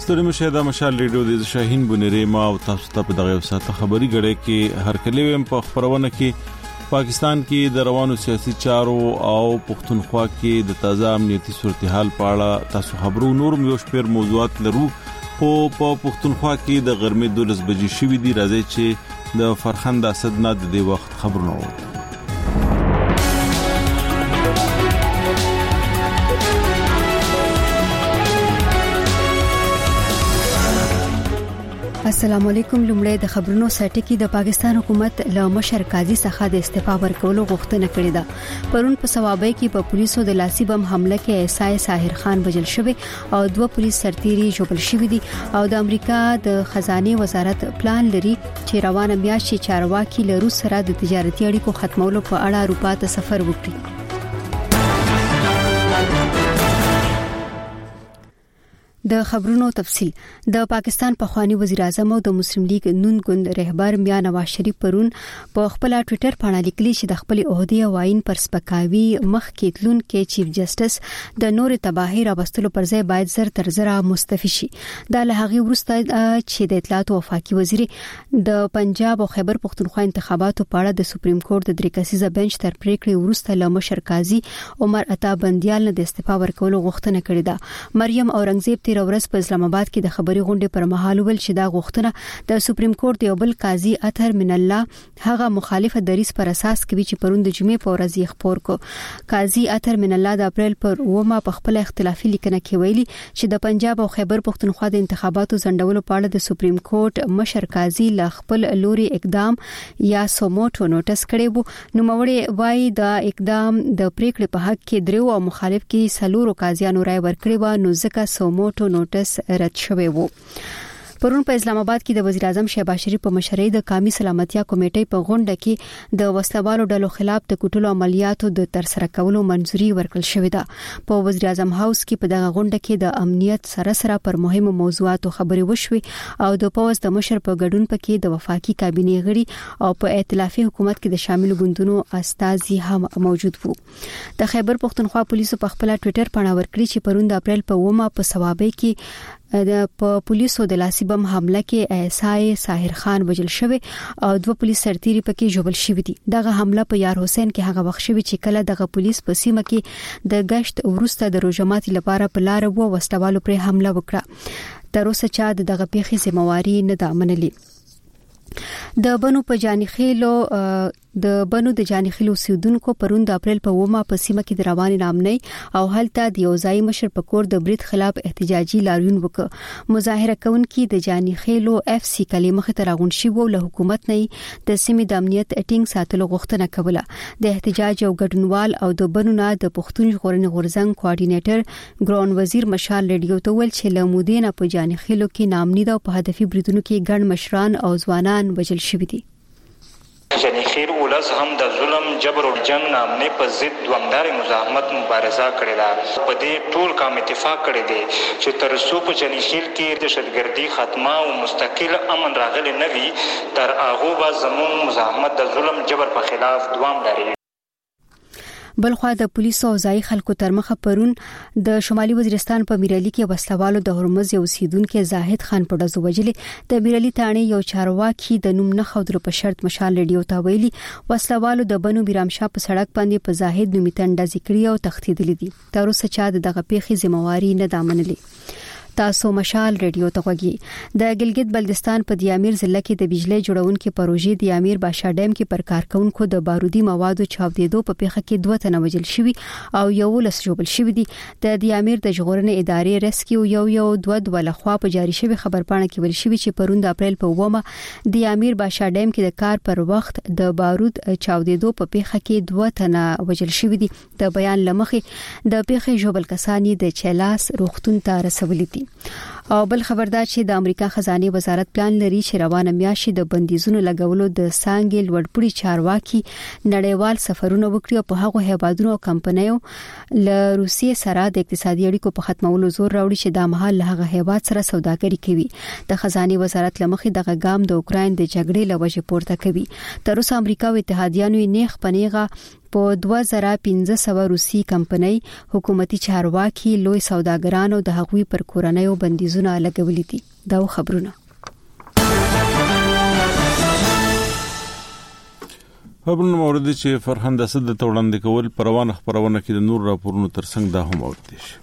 ستړي مشه د مشال ریډیو د شاهین بنيري ما او تاسو ته په دغه وساته خبري غړې کې هر کلی ويم په خبرونه کې پاکستان کې د روانو سیاسي چارو او پښتونخوا کې د تازه امنیتي صورتحال په اړه تاسو خبرو نور یو شپږ موضوعات لرو په پښتونخوا کې د غرمې 12 بجې شوې دي راځي چې د فرخند اسد نه د دې وخت خبرونه وو السلام علیکم. لومړی د خبرونو سرټکی د پاکستان حکومت له مشر قاضي څخه د استعفا ورکولو غوښتنه کړې ده. پرون په ثوابۍ کې په پولیسو د لاسي بم حمله کې ایسای ساحر خان وژل شوی او 2 پولیس سرتیري ژوبل شوی دي او د امریکا د خزانه وزارت پلان لري چې روانه میاشتې چارواکي له روس سره د تجارتي اړیکو ختمولو په اړه اروپا ته سفر وکړي. د خبرونو تفصيل. د پاکستان پخوانی وزیر اعظم او د مسلم لیگ نون ګوند رهبر میا نواز شریف پرون په خپل ټوئیټر باندې لیکلي چې د خپل عہدې او عین پر سپکاوي مخ کې تلون کې چیف جسټس د نور تباہی راوستلو پر ځای باید زر تر زر مستعفي شي. دا له هغه وروسته چې د اطلاعات او وفاقي وزیر د پنجاب او خیبر پختونخوا انتخاباتو په اړه د سپریم کورټ د 3 کسیزه بنچ تر پریکړې وروسته له مشر قاضي عمر عطا بندیال نه د استعفا ورکولو غوښتنه کړې ده. مریم اورنګزیب ورځ په اسلام آباد کې د خبري غونډې پر مهال ول چې دا غوښتنه د سپریم کورټ د یو بل قاضي اطهر من الله هغه مخالفه دریس پر اساس کوي چې پرون د جمعې په ورځ یې خبر کو. قاضي اطهر من الله د اپریل پر 9 په خپل اختلافي لیکنه کې ویلي چې د پنجاب او خیبر پختونخوا د انتخاباتو ځنډولو په اړه د سپریم کورټ مشر قاضي ل خپل لوري اقدام یا سوموټو نوټس کړی وو. نو موري وای د اقدام د پریکړې په حق کې درو او مخالف کې سلورو قاضیانو رائے ورکړی و نو ځکه سوموټو نوټس رد شوی وو. پرون په اسلام آباد کې د وزیر اعظم شهباز شریف په مشرۍ د قومي سلامتیا کمیټې په غونډه کې د وسلوالو ډلو خلاف د کوټلو عملیاتو د ترسره کولو منځوري ورکړل شوې ده. په وزیر اعظم هاوس کې په دغه غونډه کې د امنیت سره پر مهمو موضوعاتو خبرې وشوې او د پوز د مشر په ګډون پکې د وفاقي کابینې غړي او په ائتلافي حکومت کې د شامل ګوندونو استازي هم موجود وو. د خیبر پختونخوا پولیسو په خپل ټوئیټر باندې ورکړي چې پرون د اپریل په 9 په ثوابۍ کې د پولیسو د لاسي بم حمله کې ایسای ساحر خان وژل شوی او 2 پولیس سرتیري پکې ژوبل شوی دي. دغه حمله په یار حسین کې هغه وخت شوی چې کله دغه پولیس په سیمه کې د گشت ورسته د روزماتي لپاره په لار وو وسوالو پر حمله وکړه. تر اوسه چا دغه پیښې ذمہواری نه ده منلې. د بنو د جانخیلو سیدونکو پرون د اپریل په 9 په سیمه کې د رواني نامنۍ او هلته د یوځای مشر په کور د برید خلاف احتجاجي لاریون وکړ. مظاهره کوونکي د جانخیلو اف سی کلمه ته راغون شي وو له حکومت نه د سیمې د امنیت ټینګ ساتلو غوښتنه کوله. د احتجاج او ګډونوال او د بنو نه د پښتون ژغورنې غورځنګ کوارډینیټر ګران وزیر مشال ریډیو ته ویل چې له مودې نه په جانخیلو کې نامنۍ د په هدفي بریدونو کې ګڼ مشران او ځوانان وژل شوي دي. یعنی خیر ولز هم د ظلم جبر او جنگ نامنه په ضد دوامدار مزاحمت مبارزه کړې ده. په دې ټول کام اتفاق کړی دی چې تر څو په جنیشیل کې د دهشتګردي خاتمه او مستقل امن راغلی نه وي تر هغه به زموږ مزاحمت د ظلم جبر په خلاف دوام لري. بلخوا د پولیسو او ځای خلکو تر مخه پرون د شمالي وزیرستان په میرالي کې وسلوالو د هرمز یو سیدونکو زاهد خان په دزو وجلې د میرالي تاڼې یو چارواکي د نوم نه خودرو په شرط مشال ریډیو ته ویلي وسلوالو د بنو بیرامشاه په سړک باندې په زاهد نومي تنډه ذکرې او تختیدلې دي. تر اوسه چا دغه پیښې ذمہواری نه ده منلې. تاسو مشال ریډیو ته وګورئ. د ګلګت بلتستان په دیامیر ضلع کې د بجلی جوړونکو پروژې دیامیر باشا ډیم کې پر کارکونکو د بارودي موادو چاودېدو په پیښه کې 2 تنه وژل شوي او 11 ژوبل شوي دي. د دیامیر د ژغورنې ادارې ریسکیو یو 2 لخوا په جاری شوی خبرپاڼه کې ویل شوی چې پرون د اپریل په 9 دیامیر باشا ډیم کې د کار پر وخت د بارود چاودېدو په پیښه کې 2 تنه وژل شوي دي. د بیان لمخې د پیښې ژوبل کسان د چلاس روغتون ته رسولي دي. او بل خبردار چې د امریکا خزانه وزارت پلان لري چې روانه میاشت د بندیزونو لګولو د سانګل وړپړي چارواکي نړیوال سفرونه وکړي او په هغه هیوادونو او کمپنیو له روسیې سره د اقتصادي اړیکو په ختمولو زور راوړي چې د مهال له هغه هیواد سره سوداګري کوي. د خزانه وزارت لمخې دغه ګام د اوکراین د جګړې لوجه پورته کوي. تر اوسه امریکا او اتحادیانو یې نیغ پنیغه په 2500 روسي کمپنۍ حکومتي چارواکي لوی سوداګرانو د حقوقي پر کورنۍ او بندیزونو بندوبستونه لګولې دي. دا خبرونه خبرونه مورد چې فرهند اسد د توړاندې کول پروان خبرونه کې د نور راپورونو ترڅنګ دا هم اورئ شي.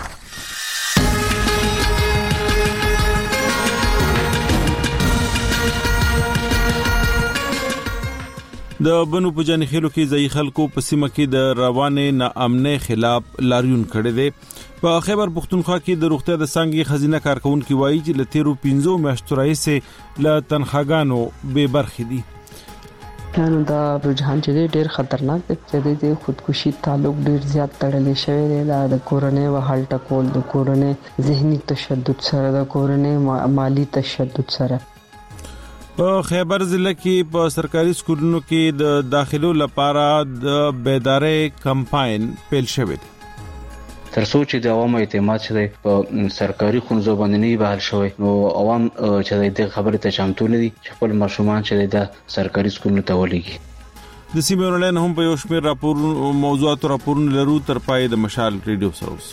د بنو په جاني خېلو کې ځای خلکو په سیمه کې د روانې ناامنۍ خلاف لاریون کړي دي. په خیبر پختونخوا کې د روغتیا د څنګه خزینه کارکونکو وایي چې ل 13 میاشتو راهیسې ل تنخواګانو به برخې دي. نو دا رجحان چې ډېر خطرناک دی چې د خودکشي تعلق ډېر زیات تړلې شوی دی. د کورنۍ وحال ټکول، د کورنۍ ذهني تشدد سره، د کورنۍ مالی تشدد سره. په خیبر ضلع کې په سرکاري سکولونو کې د داخلو لپاره د بیدارۍ کمپاین پیل شوی دی. ترڅو چې د عوامو اعتماد شي په سرکاري ښوونځو باندې نه بحال شوی، نو عوام چې د خبرې ته چمتو نه دي چې خپل ماشومان چې د سرکاري سکولونو ته ولېږي. د سیمې ورلین هم په یو شمېر موضوعاتو راپورونه لرو تر پای د مشال ریډیو سره اوس.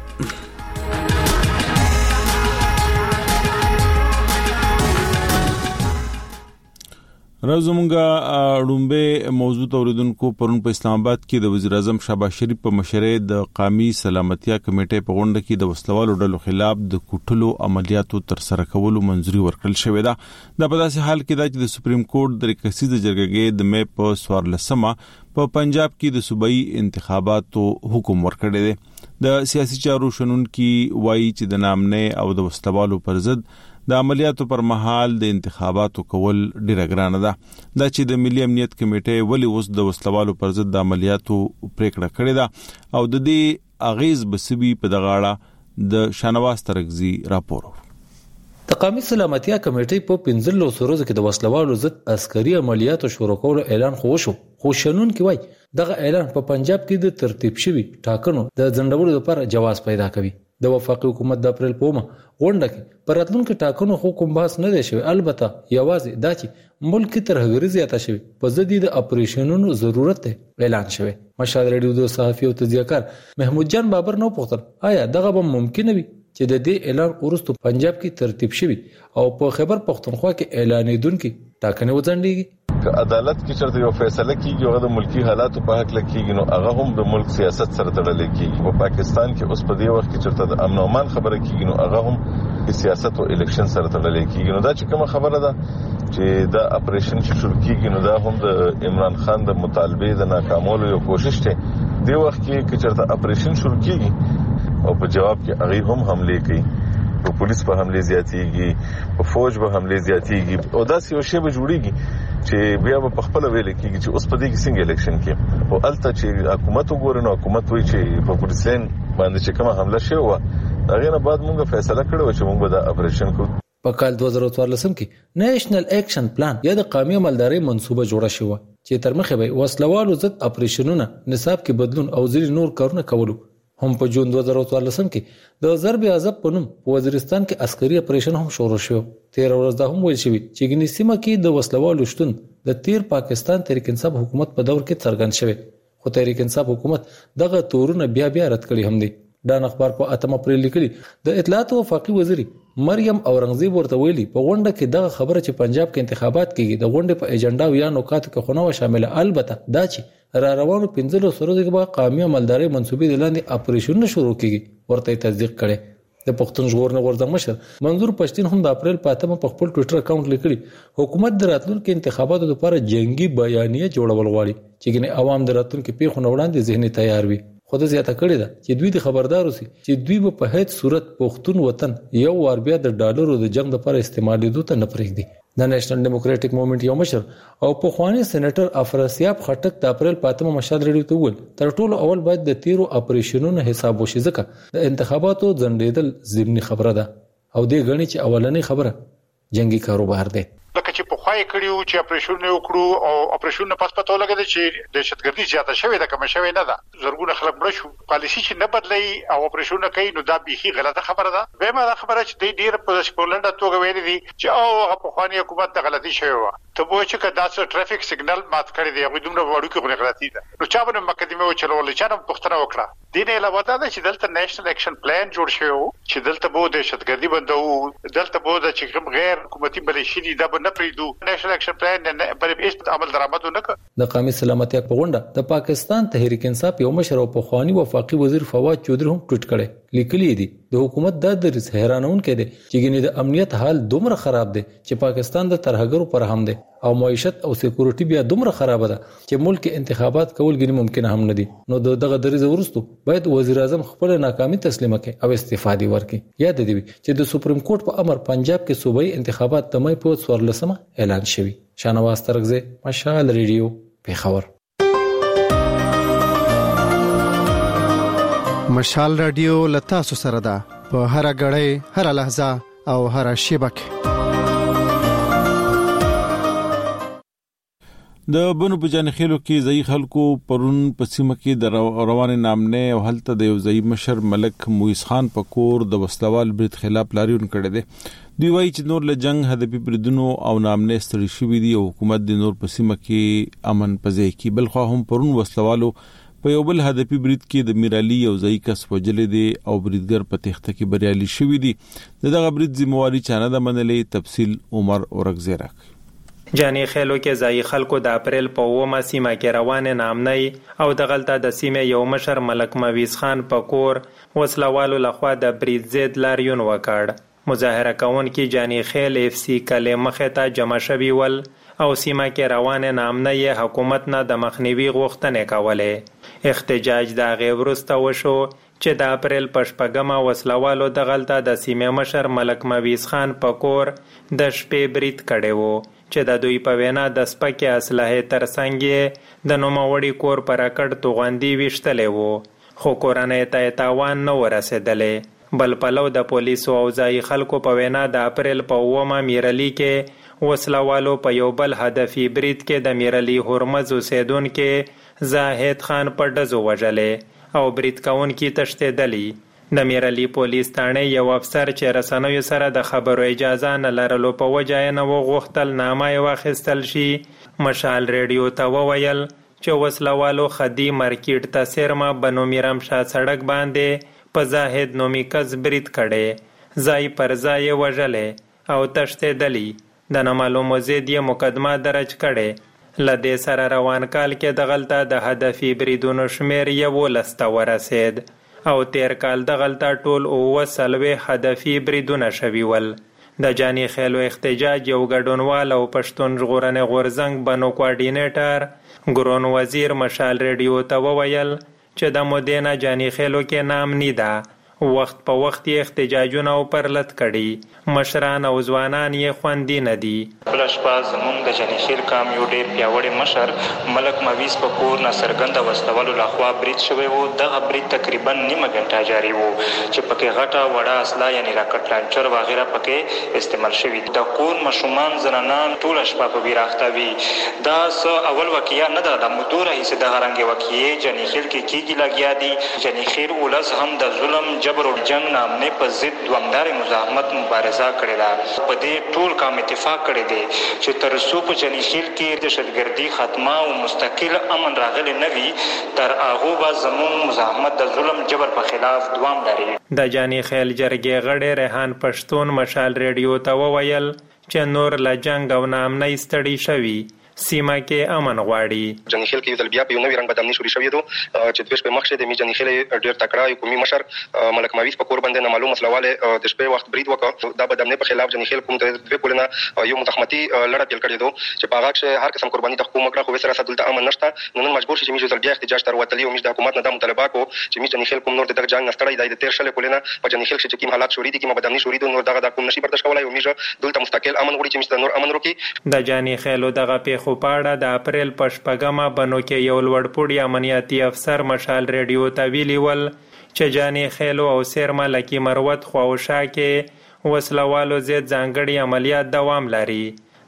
رازمونګه اړومبه موضوع اوریدونکو پرون په اسلام آباد کې د وزیر اعظم شهباز شریف په مشرۍ د قومي سلامتیا کمیټې په غونډه کې د وسلوالو ډلو خلاف د کوټلو عملیاتو تر سره کولو منځوري ورکړل شوې ده. د په داسې حال کې د سپریم کورټ د کسیزه جرګې د مې په 14مه په پنجاب کې د صوبایي انتخاباتو حکم ورکړی دی. د سیاسي چارو شنونکي وایي چې د نامنه او د وسلوالو پر ضد د عملیاتو پر مهال د انتخاباتو کول ډیره ګرانه ده. دا چې د ملي امنیت کمیټې ولې اوس د وسلوالو پر ضد د عملیاتو پریکړه کړې ده او د دې اغیز بسبي په دغه اړه د شانواز ترغزي راپور. د قومي سلامتیا کمیټې په 15 ورځو کې د وسلوالو ضد عسکري عملیاتو شروع کولو اعلان وشو. خو شنونکي وایي دغه اعلان په پنجاب کې د ترتیب شوی ټاکنو د ځنډولو لپاره جواز پیدا کوي. د وفاقي حکومت د اپریل په غونډه کې پر راتلونکو ټاکنو حکم بحث نه دی شوی. البته یوازې دا چې ملک کې ترهګري زیاته شوی په ضد د اپریشنونو ضرورت اعلان شوی. مشال ریډیو د صحافي او تجزیه‌کار محمود جان بابر نو پوښتنه آیا دغه به ممکن وي چې د دې اعلان وروسته پنجاب کې ترتیب شوی او په خیبر پختونخوا کې اعلانېدونکو ټاکنې وځنډيږي؟ که عدالت کې چرته یو فیصله کیږي او د ملکی حالاتو په حق لکېږي نو هغه هم د ملک سیاست سره تړل کېږي. په پاکستان کې اوس په دې وخت کې چرته د امن او امان خبره کیږي نو هغه هم د سیاست او الیکشن سره تړل کېږي. نو دا چې کومه خبره ده چې دا اپریشن چې شروع کیږي نو دا هم د عمران خان د مطالبه د ناکامولو یو کوشش دی. دی وخت کې چرته اپریشن شروع کیږي او په جواب کې هغه هم حمله کوي، په پولیس په حمله زیاتېږي، په فوج په حمله زیاتېږي او دا یو شی به جوړیږي چې بیا په خپل ویل کېږي چې اوس په دې کې څنګه الیکشن کې او الته چې حکومت وګوري نو حکومت وایي چې په پولیسین باندې چې کومه حمله شوی و هغه نه بعد موږ فیصله کړو چې موږ به دا اپریشن کوو. په کال 2014 کې نېشنل اکشن پلان یا د قومي عملداري منصوبه جوړه شوه چې تر مخه به وسلوالو ضد اپریشنونه نصاب کې بدلون او ځینې نور کارونه کولو. هم په جون 2014 کې د ضرب عذاب په نوم په وزیرستان کې عسکري اپریشن هم شروع شو. 13 ورځې دا هم ویل شوی چې ګنې سیمه کې د وسلوالو شتون د تیر پاکستان تحریک انصاف حکومت په دور کې څرګند شوی. خو تحریک انصاف حکومت دغه تورونه بیا رد کړي هم دي. دا اخبار په 8 اپریل لیکلي د اطلاعات او وفاقي وزیر مریم اورنګزیب ورته ویلي په غونډه کې دغه خبره چې پنجاب کې انتخابات کیږي د غونډې په ایجنډا او یا نوکاتو کې خونه شامل. البته دا چې را روانو 15 ورځې کې به قومي عملداري منصوبې د لاندې اپریشن شروع کیږي ورته تصدیق کړي. د پښتون ژغورنې غورځنګ مشر منظور پښتين هم د اپریل په 8 په خپل ټوئیټر اکاونټ لیکلي حکومت د راتلونکو انتخاباتو لپاره جنگي بیانیه جوړول غواړي چې ګنې عوام د راتلونکو پیښو نه وړاندې ذهني تیار وي. خود زیاته کړی ده چې دوی د خبردار اوسي چې دوی په هیڅ صورت پښتون وطن یو وار بیا د ډالرو د جنگ لپاره استعمالېدو ته نه پرېږدي. د نېشنل ډیموکراټک موومېنټ یو مشر او پخوانی سېنیټر افراسیاب خټک د اپریل 8 مشال ریډیو ته وویل تر ټولو اول باید د 13 اپریشنونو حساب وشي ځکه د انتخاباتو ځنډېدل ضمني خبره ده او دې غني چې اولنې خبره جنگي کاروبار دی. لکه ځکه چې په خوای کړیو چې اپریشن وکړو او اپریشن پس پته ولګید چې دهشتګردي زیاته شوې ده کوم شوې نه ده زرګونه خلک مړ شو پالیسی چې نه بدلای او اپریشن کوي نو دا بيخي غلطه خبره ده به ما خبره چې ډیر په پولنډ توګه ویلي دي چې او په خواني حکومت د غلطي شوی و ته وایي چې کدا څه ټریفیک سیګنل مات کړی دی هغه دومره وړو کې غلطي ده نو چا باندې مقدمه وچلول چې نو پښتنه وکړه دین علاوه دا چې دلته نېشنل اکشن پلان جوړ شوی چې دلته بو دهشتګردي بندو دلته بو د چې غیر حکومتي ملیشي دي دا نه پریدو نېشنل اکشن پلان نه بلې هیڅ عمل درآمد نه کړ د قومي سلامتیا په غونډه د پاکستان تحریک انصاف یو مشر او پخوانی وفاقي وزیر فواد چودري هم ټویټ کړي لیکلي دي د حکومت د درس حیرانون کې دي چې ګنې د امنیت حال دومره خراب دي چې پاکستان د ترهګرو پر هم دي او معیشت او سکیورټي بیا دومره خراب ده چې ملک انتخابات کول ګنې ممکن هم نه دي نو دغه درز ورستو باید وزیر اعظم خپل ناکامي تسلیم کړي او استعفا دی ورکړي یاد دی چې د سپریم کورټ په امر پنجاب کې صوبایي انتخابات د مې په 14 اعلان شوی شانواز ترغزه مشال ریډیو پیښور مشال رادیو لتاسو سره ده په هر غړې هر لحظه او هر شبکه د بنو بجانخیلو کې ځای خلکو پرون پسیمه کې د روان نامنه او هلته د یو ځای مشر ملک مویس خان پکور د وسلوال برید خلاف لاریون کړی دی دوی وایي چې نور له جنگ هدفي بریدونو او نامنه ستړي شوي دي او حکومت د نور پسیمه کې امن پځای کې بل خو هم پرون وسلوالو په یو بل هدفي برید کې د میرالي یو ځای کس وجلې دي او بریدګر په تخته کې بریالي شوی دي دغه برید ذمہواری چانه د منلې تفصیل عمر اورغزی راک جانی خیلو کې ځای خلکو د اپریل په 9 سیمه کې روان نامنۍ او د غلطه د سیمه یو مشر ملک مویس خان پکور وسلوالو لخوا د برید زید لاریون وکړ مظاهره کوونکي جانی خیل اف سی کله مخه ته جمع شوي ول او سیمه کې روان نامنۍ حکومت نه د مخنیوي غوښتنې کولې احتجاج د غیورسته وشو چې د اپریل پشپګما وسلوالو د غلطه د سیمه مشر ملک مویس خان پکور د شپې برید کړي وو چې د دوی په وینا د سپکه اسلحه ترڅنګ د نوموړي کور پر کډ توغندي وشتلې وو خو کورنۍ ته تاوان نه ورسېدلې بل پلو د پولیسو او ځای خلکو په وینا د اپریل په 9 میرالي کې وسلوالو په یو بل هدفي برید کې د میرالي هرمز اوسیدونکو زاهد خان په ډزو وژلې او برید کوونکي تښتېدلی د میرالي پولیس ثانه یو افسر چې رسنیو سره د خبرو اجازه نه لرلو په وجه نه وغوښتل نامه یې واخیستل شي مشال ریډیو ته وویل چې وسلوالو خدي مارکیټ ته سرما بنو میرم شاه سړک باندې په زاهد نومي کس برید کړي ځای پر ځای وژلې او تښتېدلی د نامعلومو ضد یې مقدمه درج کړي لدې سره روان کال کې د غلطه د هدفي بریدونو شمیر 11 ته ورسید او تیر کال د غلطه ټول 90 هدفي بریدونه شوي ول د جانی خیلو احتجاج یو ګډونوال او پښتون ژغورنې غورزنګ بنو کوارډینیټر ګرون وزیر مشال ریډیو ته وویل چې د مدینه جانی خیلو کې نام نه ده وخت په وخت احتجاجونه او پرلط کړي مشران او ځوانان یې خوندي نه دي بلشپاز زموږ د جانی خیل کام یو ډېر پیاوړی مشر ملک مویس پکور نه سرګند وسلوالو لخوا برید شوی وو دغه برید تقریبا نیمه غنټه جاری وو چې پکې غټه وړه اسلحه یعنی راکټ لانچر وغیرہ پکې استعمال شوی د کور مشومان زنانان ټول شپه په بیراخته وی دا اول واقعیا نه ده د مدوره هیڅ د غرنګ واقعي جانی خیل کې کیږي لګیا دي جانی خیل ولس هم د ظلم جبر او جنگ نامنه په ضد دوامدار مزاحمت مبارزه کړې ده په دې ټول کام اتفاق کړی دی چې تر څو په جانی خیل کې د دهشتګردي ختمه او مستقل امن راغلی نه وي تر هغه به زموږ مزاحمت د ظلم جبر په خلاف دوام لري د جانی خیل جرګې غړي ریحان پښتون مشال ریډیو ته وویل چې نور له جنگ او نامنۍ ستړي شوي سیمه کې امن غواړي جانی خیل کې یو بیا په یو نوې رنګ بدامني شوري شوې ده چې د شپې مخکې د می جانی خیل ډېر تکړه حکومي مشر ملک مویس پکور باندې نامعلوم مسلواله د شپې وخت برید وکړ دا بدامني په خلاف جانی خیل کوم د دوه کولنه یو متخمتي لړ پیل کړی دوه چې په هغه کې هر قسم قرباني د حکومت کړه خو سره سدلته امن نشته نن مجبور شي چې می بیا احتجاج تر وتلی او می د حکومت نه د مطالبه کو چې می جانی خیل کوم نور د جنگ نستړی د تیر شل کولنه په جانی خیل چې کوم حالات شوري دي کوم بدامني شوري دي نور دغه کوم نشي برداشت کولای او می دلته مستقل امن غوړي چې می نور امن وکړي د جانی خیلو دغه پیښو پاړه د اپریل پشپګما بنو کې یو لوړپوړی امنیتي افسر مشال ریډیو ته ویلي ول چې جانی خیلو او سیرما لکی مروت خواوشا کې وسلوالو زید ځانګړي عملیات دوام لري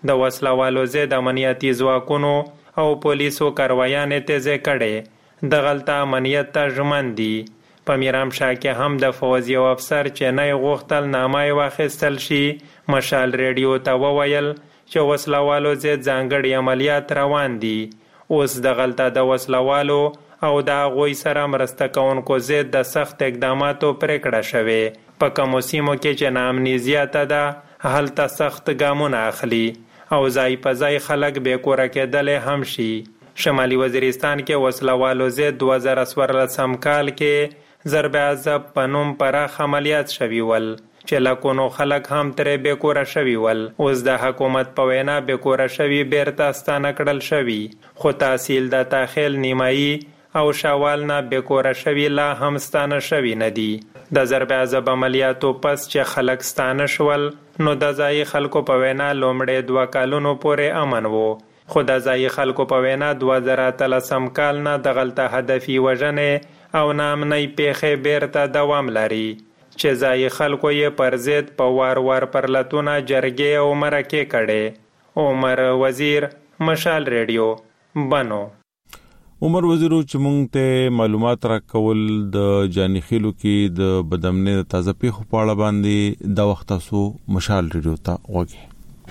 د وسلوالو ضد امنیتي ځواکونو او پولیسو کاروایانې تیزې کړې. دغلته امنیت ته ژمن دي. په میرامشاه کې هم د فوز یو افسر چې نه غوښتل نامه واخیستل شي مشال ریډیو ته وویل چې وسلوالو ضد ځانګړي عملیات روان دي. اوس دغلته د وسلوالو او د هغوی سره مرسته کوونکو ضد د سخت اقداماتو پریکړه شوې. په کومو سیمو کې چې ناامني زیاته ده هلته سخت ګامونه اخلي او ځای په ځای خلک بې کوره کېدلی هم شي. شمالي وزیرستان کې وسلوالو ضد 2014 کال کې ضرب عذاب په نوم پراخ عملیات شوي ول چې لکونو خلک هم ترې بې کوره شوي ول. اوس د حکومت په وینا بې کوره شوي بیرته ستانه کړل شوي، خو تحصیل د تاخیل نیمایي او شوال نه بې کوره شوي لا هم ستانه شوي نه دي. د ضرب عذاب عملیاتو پس چې خلک ستانه شول نو د ځایي خلکو په وینا لومړی 2 کالونو پورې امن وو، خو د ځایي خلکو په وینا 2013 کال نه دغلته هدفي وژنې او ناامنۍ پیښې بیرته دوام لري چې ځایي خلکو یې پر ضد په وار پرلتونه جرګې او مرکې کړې. عمر وزیر، مشال ریډیو، بنو. عمر وزیر چې مونږ ته معلومات راکول د جانیخیلو کې د بدامنۍ د تازه پیښو په اړه باندې دا وخت تاسو مشال ریډیو ته وګورئ.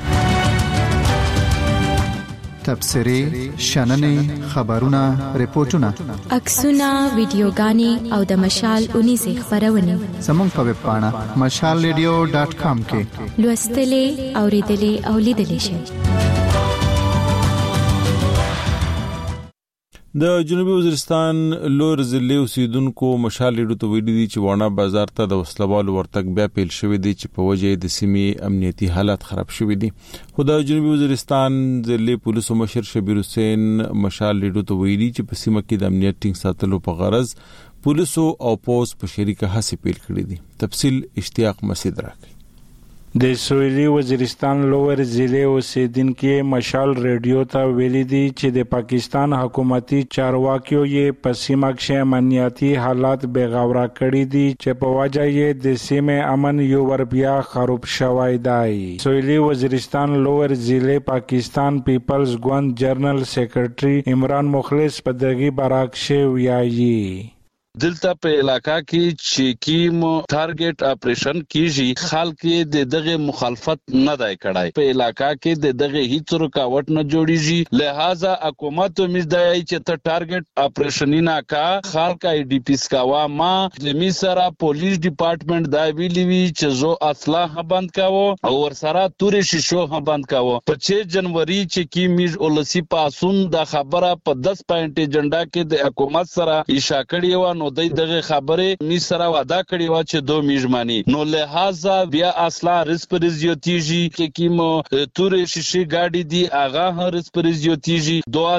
تبصرې، شننې، خبرونه، ریپورتونه، عکسونه، ویډیوګانې او د مشال 19 خبرونه زموږ په ویب پاڼه mashalradio.com کې لوستلې، اوریدلې او لیدلې شئ. د جنوبي وزیرستان لور ضلع اوسیدونکو مشال ریډیو ته ویلي دي چې وانه بازار ته د وسلوالو ورتګ بیا پیل شوی دی چې په وجه د سیمې امنیتي حالت خراب شوی دی. خو د جنوبي وزیرستان ضلع پولیسو مشر شبیر حسین مشال ریډیو ته ویلي چې په سیمه کې د امنیت ټینګ ساتلو په غرض پولیسو او پوز په شریکه هڅې پیل کړې دي. تفصیل اشتیاق مسعود راکړي. د سویلي وزیرستان لوور ضلع اوسیدونکو مشال ریډیو ته ویلي دي چې د پاکستان حکومتي چارواکیو یې په سیمه کې امنیتي حالات بغاوره کړي دي چې په وجه یې د سیمې امن یو ور بیا خراب شوی دی. سویلي وزیرستان لوور ضلع پاکستان پیپلز ګوند جنرال سیکریټري عمران مخلص په دغه براکشه ویایي دلته په علاقہ کې چې کیم ټارګټ اپریشن کیږي خلک د دغه مخالفت نه دی کړای. په علاقہ کې د دغه هیڅ رکاوټ نه جوړیږي، لہذا حکومت مزدای چې ته ټارګټ اپریشن نه کا خلک ای ډی پی سکاوا ما د میسرا پولیس ډپارټمنټ دا ویلی وی چې زو اصلاح بند کاوه او ور سره تورې شیشو هم بند کاوه. په 6 جنوري چې کیمیز اولسی پاسون د خبره په 10 پوینټ ایجنډا کې د حکومت سره اشاره کړی و نو دغه خبره می سره وعده کړی و چې 2 میژمانی نو لہذا بیا اصلا ریسپریزیوتیجی کې کیم تورې شیشې گاډي دی اغه ریسپریزیوتیجی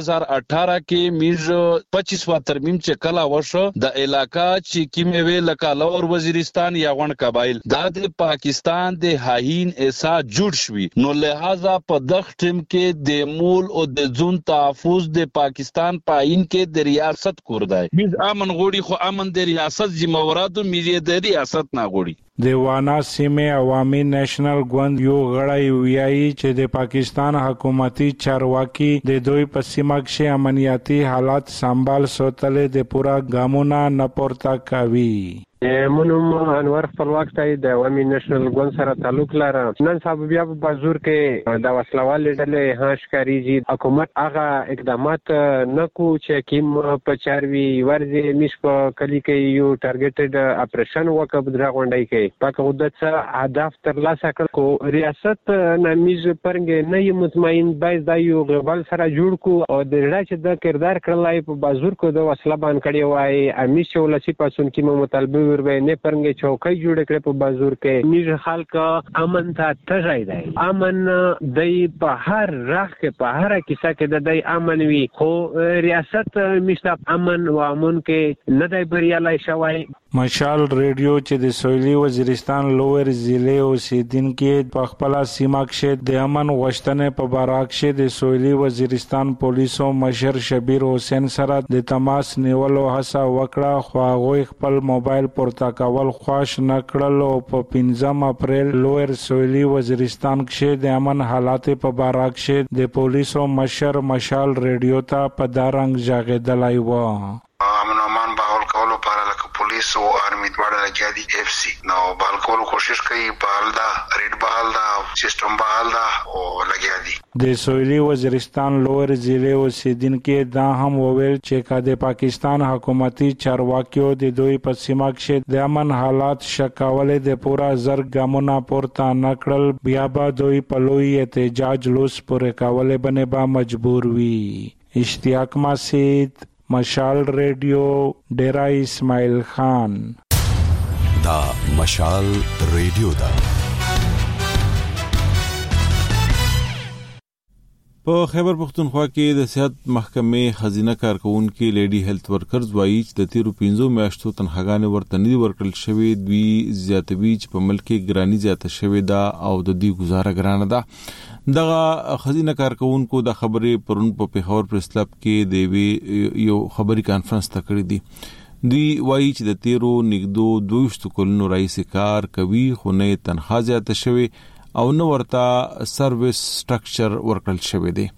2018 کې میز 25 ترمیم چې کلا وشو د علاقہ چې کیم ویل کالور وزیرستان یا غون قبایل د پاکستان د هاهین ایسا جوړ شوی نو لہذا په دغه ټیم کې د مول او د ځون تحفظ د پاکستان پاین کې د ریاست کوردای میز امن غوړي خو امن د ریاست ذمہواراتو میری د ریاست نه غوړي. د وانا سیمه عوامي نېشنل ګوند یو غړی ویایي چې د پاکستان حکومتي چارواکي د دوی په سیمه کې امنیتي حالات سنبال ساتلې د پورا ګامونه نه پورته کوي. منم انور خپلواک ته د عوامي نېشنل ګوند سره تعلق لري. نن سبا بیا په بازور کې د وسلوال ډلې هاشکاریږي حکومت هغه اقدامات نکو چې کیم په چاروي ورځي مش په کلی کې یو ټارګټډ اپریشن وکړ د غونډای کې پاکه مدت سره هدف ترلاسه کړ کو ریاست نامیز پرنګ نه مطمئن بایز د یو غبل سره جوړ کو او د راځي د کردار کړلای په بازور کې د وسله باندې کړی وای امیش ولسی پاسون کې مطالبه نه پرنګ چوکۍ جوړ کړې په بازور کې نیژ خلک امن ته تژای دی امن د په هر راخ کې په هر کیسه کې د امن وی خو ریاست مشتاق امن و امن کې نه دی بریالای شوی. مشال ریډیو چې د سویلي وزیرستان لوور ضلع اوسیدونکو په خپل سیمه کې د امن غوښتنې په باره کې د سویلي وزیرستان پولیسو مشر شبیر حسین سره د تماس نیولو هڅه وکړه، خو هغه خپل موبایل پورته کول خوښ نه کړل او په 15 اپریل لوور سویلي وزیرستان کې د امن حالات په باره کې د پولیسو مشر مشال ریډیو ته په دارنګ ژغېدلی و. امن امان بحال کولو لپاره لکه پولیس او آرمي دواړه لګیا دي اف سي نو بحال کولو کوشش کوي، بحال دا ریډ بحال دا سیستم بحال دا او لګیا دي. د سویلي وزیرستان لوور ضلع اوسیدونکو دا هم وویل چې د پاکستان حکومتي چارواکیو د دوی په سیمه کې د امن حالات شکولې د پورا زر ګامونه پورته نکړل، بیا به دوی په لوی احتجاج لوس پورې کولې باندې به مجبور وي. اشتیاق مسید، مشال ریډیو، ډیرا اسماعیل خان. دا مشال ریډیو دا. په خیبر پختونخوا کې د صحت محکمې خزینه کارکونکو لیډي هیلث ورکرز وایي چې د تیرو 15 میاشتو تنخواګانې ورته نه ورکړل شوې، دوی زیاتوي چې په ملک کې ګرانی زیاته شوې ده او د دوی گزاره ګرانه ده. دغه خزینه کارکونکو د خبرې پرون په پیښور پریس کلب کې د یو خبري کانفرنس تکړه دي. دوی وایي چې د تیرو نګدو 22 کلونو رئیس کار کوي خو نه تنخوا زیاته شوې او نو ورته سرویس سټرکچر ورکړل شوی دی.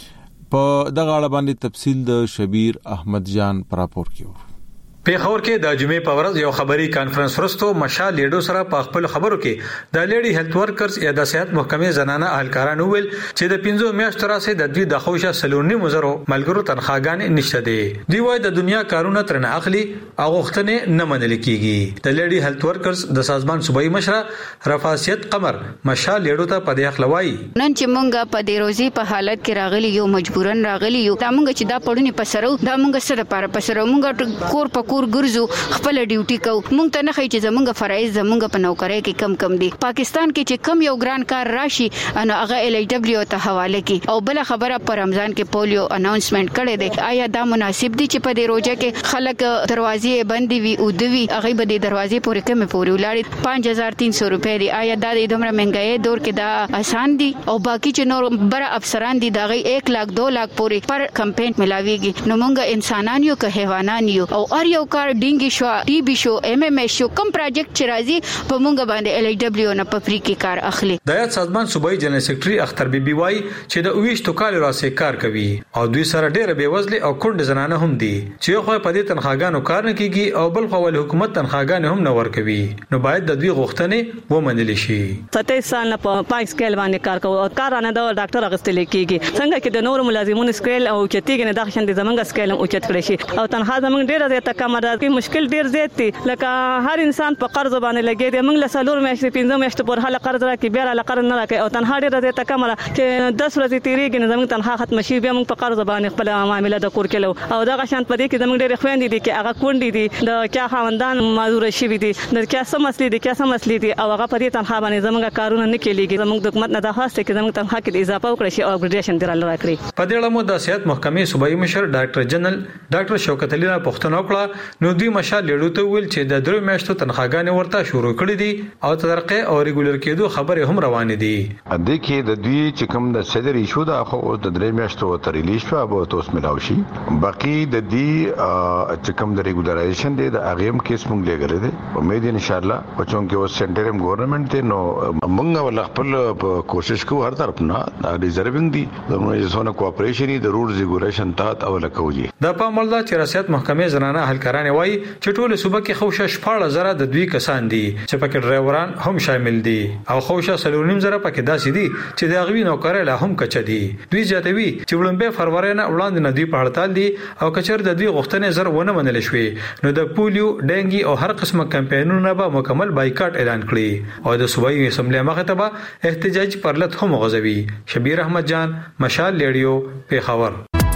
په دغه اړه باندې تفصیل د شبیر احمد جان پر راپور کې. پیښور کې د جمعې په ورځ یو خبري کانفرنس وروسته مشال لیډو سره په خپل خبرو کې د لیډي هیلث ورکرز یا د صحت محکمې زنانه اهلکارانو ویل چې د 15 میاشتو راځي د دوی د خوښه سلونی مزرو ملګرو تنخواګانې نشته دي. دوی وايي د دنیا کارونه ترنه اخلي او غوښتنې نه منل کیږي. د لیډي هیلث ورکرز د سازمان صوبایي مشره رفاسیت قمر مشال لیډو ته په دې خلوي نن چې مونږه په دې روزي په حالت کې راغلي یو مجبورن راغلي یو دا مونږ چې دا پړونی پسرو دا مونږ سره لپاره پسرو مونږ کور په کور ګرځو خپل ډیوټي کو مونږ ته نه خي چې زمونږ فرایض زمونږ په نوکرۍ کې کم دي. پاکستان کې چې کم یو ګران کار راشي انو هغه LIW ته حواله کی او بل خبره پر رمضان کې پولیو اناونسمنت کړي دي. آیا دا مناسب دي چې په دې روزه کې خلک دروازې بندي وي او دوی هغه به د دروازې پورې کمه پورې ولاړ 5300 روپے دي؟ آیا دا د دومره مهنګای دور کې دا آسان دي؟ او باقی چې نور بر افسران دي دا 1 लाख 2 लाख پورې پر کمپاین ملاويږي. نو مونږ انسانان یو که حیوانان یو او ار یو کار ډینګي شو TB شو MMS شو کم پروجیکټ چې راځي په مونږ باندې LIW نه په فری کې کار اخلي. د یاد سازمان صوبایي جنرال سیکریټري اختر بیبي وای چې د 28 کال راځي کار کوي او دوی سره ډېر بیوزلي او کونډ زنانه هم دي چې خو په دې تنخواګانو کار نه کیږي او بل خو حکومت تنخواګانې هم نه ورکوي. نو باید د دوی غوښتنې ومنل شي. 27 سال نه په 5 سکیل باندې کار کوي او کار نه د ډاکټر اغستل کیږي څنګه کې د نور ملازمونو سکیل او چتیګ نه د خشن د زمنګ سکیل او چت کړی شي او تنخوا زمنګ ډېر زیاته کم ده کې مشکل ډېر زیات دي. لکه هر انسان په قرض باندې لګي دی موږ له سالور میاشتې 15 میاشتې پر حاله قرض راکې بیا له قرض نه راکې او تنخوا ډېر زیاته کم ده چې 10 ورځې تیریږي نه زمنګ تنخوا ختم شي بیا موږ په قرض باندې خپل معاملې د کور کې او دا غشان په دې کې زمنګ ډېر خويندې دي چې هغه کونډې دي د کیا خاوندان معذور شي دي د کیا سم مسلې دي کیا سم مسلې دي او هغه په دې تنخوا باندې زمنګ کارونه نه کېږي. زمنګ د حکومت نه د خاصه کې زمنګ تنخوا کې اضافه وکړي شي او اپګریډیشن درال راکړي. په دې اړه مو د صحت محکمې صوبایي مشر ډاکټر جنرال ډاکټر شوکت علي پښتنو کړه نو دوی مشال لیډو ته ویل چې د 3 میاشتو تنخواګانې ورته شروع کړې دي او ترقه او ریګولر کېدو خبره هم روانه دي. د کې د دوی چې کوم د صدر ایشو دا خو د 3 میاشتو تر ریلیز شو به توس ملاوي شي. باقي د دې چې کوم د ریګولرایزیشن دی د اغیم کیس مونږ لګره دي امید ان شاء الله بچون کې او سنټرم ګورنمنت ته نو مونږ ول خپل کوشش کوو هر طرف نه ریزرvinګ دي زموږ زونه کوآپریشن د رولز ریګولیشن تحت او لکوجي. د پامولدا چې ریاست محکمې زنانه اهلکارانه وای چې ټول صوبه کې خوښه شپاړه زره د دوی کسان دي چې پکې ډرایوران هم شامل دي او خوښه سلونیم زره پکې داسې دي چې د غوی نوکرې له هم کچ دي. دوی زیاتوي چې وړاندې فروری نه وړاندې نه دی په هړتال دي او کچر د دوی غوښتنې زر ونه منل شوې نو د پولیو ډنګي او هر قسمه کمپاینونو به مکمل بایکاټ اعلان کړي او د صوبایي اسمبلی مخه ته به احتجاج پرلط هم غوځوي. شبیر احمد جان مشال لیډیو پیښور.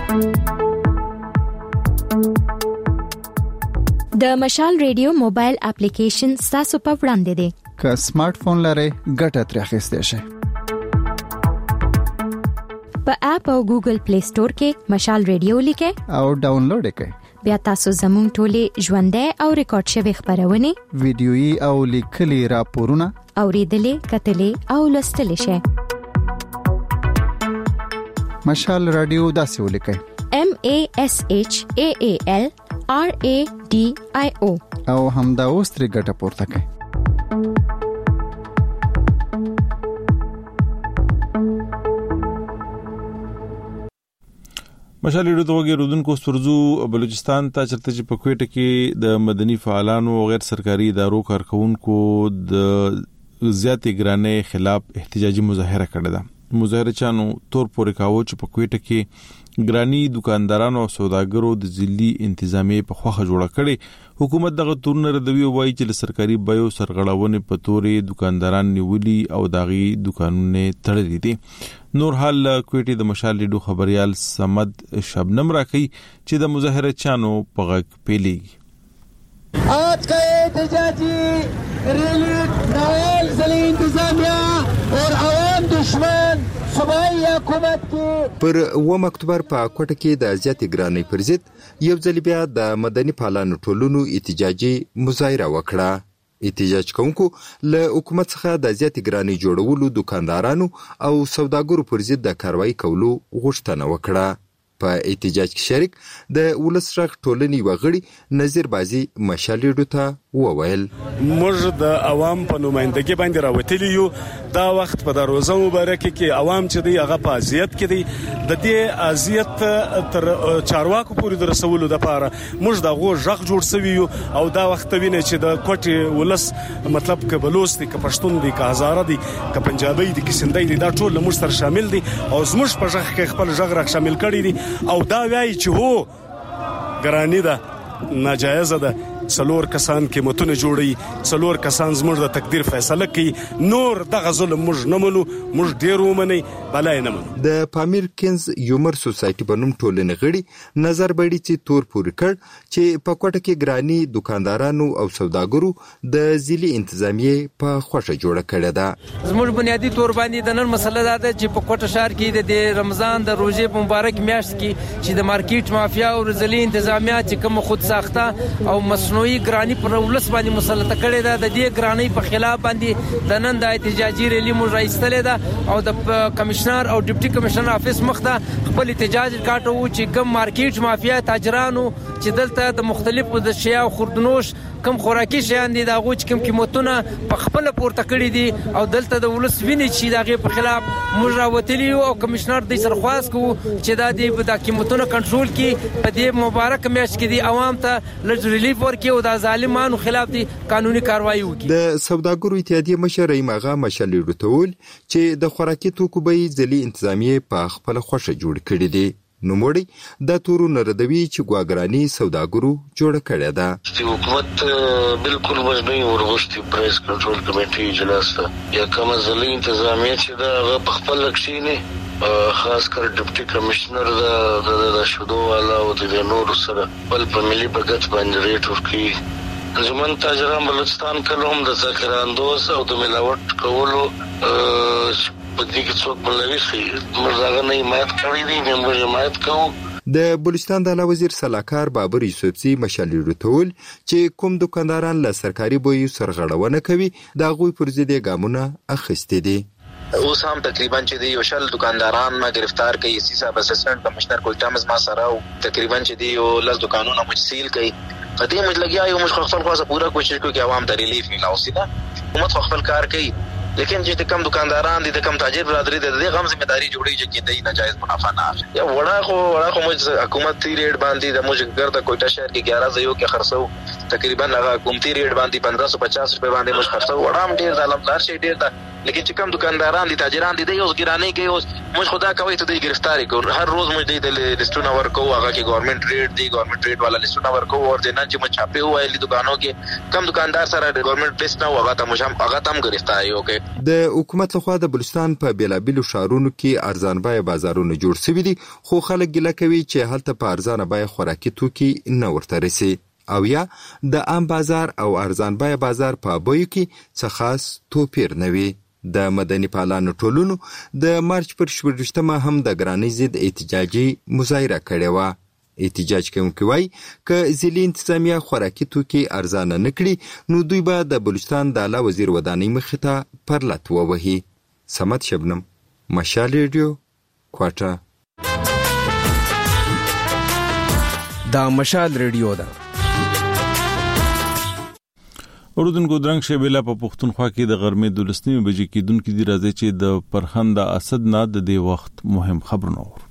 د مشال ریډیو موبایل اپلیکیشن تاسو په وړاندې دی. که سمارټ فون لرئ ګټه ترې اخیستئ شئ. په اپ او ګوګل پلی سٹور کې مشال ریډیو لیکئ او ډاونلوډ کړئ. بیا تاسو زموږ ټولې ژوندۍ او ریکارډ شوی خبرونه ویډیويي او لیکلي راپورونه اوریدلې کتلې او لوستلې شئ. مشال رادیو داسې ولیکئ MASHAALRADIO او همدا اوس ترې ګټه پورته کړئ. مشال ریډیو ته وګورئ سپرزو بلوچستان ته چرته چې په کوټه کې د مدني فعالانو او غیر سرکاري ادارو کارکونکو د زیاتې ګرانۍ خلاف احتجاجي مظاهره کړې ده. مظاهره چانو تور پورې کاوه چې په کوټه کې ګرانی دکاندارانو او سوداګرو د ځلي انتظامیه په خوخه جوړه کړي. حکومت دغه تورونه ردوي او وایي چې سرکاري بایو سرغړاونه په تورې دکانداران نیولي او داغي دکانونه تړلي دي. نور حال کوټه د مشال ریډیو خبريال سمد شبنم راکې چې د مظاهره چانو په غږ پیلېږي. आज का एहतजाजी रैली नायल ज़िली इंतजामिया और आवाम दुश्मन सूबाई हुकूमत की پر و اکتوبر په کوټه کې د زیاتې ګرانۍ پر ضد یو ځل بیا د مدني پالانو ټولونو احتجاجي مظاهره وکړه. احتجاج کوونکو له حکومت څخه د زیاتې ګرانۍ جوړولو دکاندارانو او سوداګرو پر ضد د کاروایی کولو غوښتنه وکړه. په احتجاج کې شریک د ولس رغ ټولنې وغړي نظیر بازی مشال ریډیو ته وویل موږ د عوام په نمائندګۍ باندې راوتلی یو. دا وخت په د روزه مبارکه کې عوام چې دی هغه په اذیت کې دی. د دې اذیت تر چارواکو پورې رسولو لپاره موږ د غو ژغ جوړ سوي یو او دا وخت ویني چې د کوټي ولس مطلب ک بلوچ دي ک پښتون دي ک هزاره دي ک پنجابي دي ک سندي دي دا ټول موږ سره شامل دي او زموږ په ژغ کې خپل ژغ را شامل کړي دي او دا وایي چې هو ګرانی ده ناجایزه ده. څلور کسان قیمتونه جوړي، څلور کسان زموږ د تقدیر فیصله کوي. نور دغه ظلم موږ نه منو، موږ ډیر ومني بلای نه منو. د پامیر کینز یومر سوسایټي بنوم ټولنې غړي نظر بړي چې تور پورې کړ چې په کوټه کې ګرانی دکاندارانو او سوداګرو د ځلي انتظامیه په خوښه جوړه کړې ده. زموږ بنیادی تور باندې د نن مسله ده چې په کوټه شهر کې د رمضان د روزې په مبارک میاشت کې چې د مارکیټ مافیا او ځلي انتظامیه چې کوم خود ساخته او مصنوعي ګرانی پر ولس باندې مسلط کړي ده. د دې ګرانی په خلاف باندې د نن د احتجاجي ریلی مو راځتلې ده او د کمشنر او ډیپټي کمشنر افیس مخته خپل احتجاج کاټو چې کوم مارکیټ مافیا تاجرانو چې دلته د مختلفو د شیا او خوردنوش کم خوراکي شیان دي دا غوچ کم قیمتونه په خپل پورته کړی دي او دلته د ولس ویني چې دغه په خلاف موږ راوتلی او کمشنر د سرخواست کو چې دا د قیمتونه کنټرول کړي. په دې مبارک میاشت کې دي عوام ته لږ ریلیف ورکړي او د ظالمانو خلاف دي قانوني کاروایی وکړي. د سوداګرو اتحادیه مشر ایماغه مشال ډوتول چې د خوراکي توکو به ځلي انتظامیه په خپل خوښه جوړ کړي دي. نو موړي د تورو نردوي چې ګواګرانی سوداګرو جوړ کړی ده. حکومت بالکل وزنی ورغشتي پرایس کنټرول کمیټي اجلاس ته یا کوم ځلي انتظامیه چې دا په خپل لکشینه خاص کر ډیپټي کمشنر د شودو والا او د نور سره بل په ملي بغت باندې ریټ ورکړي. زمون تاجران بلوچستان کلوم د ذخیره اندوز او د ملاوت کولو په دې کې څوک بلوي شي مرزاغه نه حمایت کوي دي موږ حمایت کوو. د بلوچستان د اعلی وزیر سلاکار بابر یوسفزي مشال ډوتول چې کوم دکانداران له سرکاري بویو سرغړونه کوي دا غوي پر ضد ګامونه اخیستي دي. اوس هم تقریبا چې دی یو شل دکانداران ما گرفتار کړي. سی صاحب اسسټنټ کمشنر کوټامز ما سره او تقریبا چې دی یو لږ دکانونه مجسیل کړي. قدیم مج لګیا یو مش خپل خاصه پورا کوشش کوي چې عوام ته ریلیف ملاو سي. دا حکومت خپل کار کوي لیکن چې کم دکانداران دي د کم تاجر برادری د دې غم ځمېداري جوړي چې کېدای ناجایز منافع نه اخلي. یا وړا خو موږ حکومت تی ریټ باندې د موږ ګرځه کوټه شهر کې 11 زيو کې خرڅو تقریبا هغه حکومتي ریټ باندې 1550 روپے باندې موږ خرڅو. وړام ډیر ظالمدار شي ډیر دا لیکن چې کم دکانداران دي تاجران دي د اوس ګرانی کې اوس موږ خدا کوي ته د گرفتاری کو هر روز موږ د لیستونه ورکو هغه کې ګورنمنت ریټ دی ګورنمنت ریټ والا لیستونه ورکو او د نن چې موږ چاپه وایي دکانو کې کم دکاندار سره د ګورنمنت لیست نه هغه ته موږ هغه تم گرفتاری وکړي. د حکومت لخوا د بلوچستان په بیلابیلو شهرونو کې ارزان بای بازارونه جوړ شوي دي خو خلک ګیله کوي چې هلته په ارزان بای خوراکي توکي نه ورته رسي او یا د عام بازار او ارزان بای بازار په بویو کې څه خاص توپیر نه وي. د مدني پالانو ټولونو د مارچ پر 28مه هم د ګرانی ضد احتجاجي مظاهره کړې و. احتجاج کوونکي وایي که ضلعي انتظامیه خوراکي توکي ارزانه نه کړي نو دوی به د بلوچستان د اعلی وزیر ودانۍ مخې ته پر لت ووهي. صمد شبنم، مشال ریډیو، کوټه. دا مشال ریډیو ده. اوردونکو درنګ شبيله په پښتونخوا کې د غرمې 12 بجې کېدونکې دی راځي چې د پرخند اسد نه د دې وخت مهم خبرونه ور.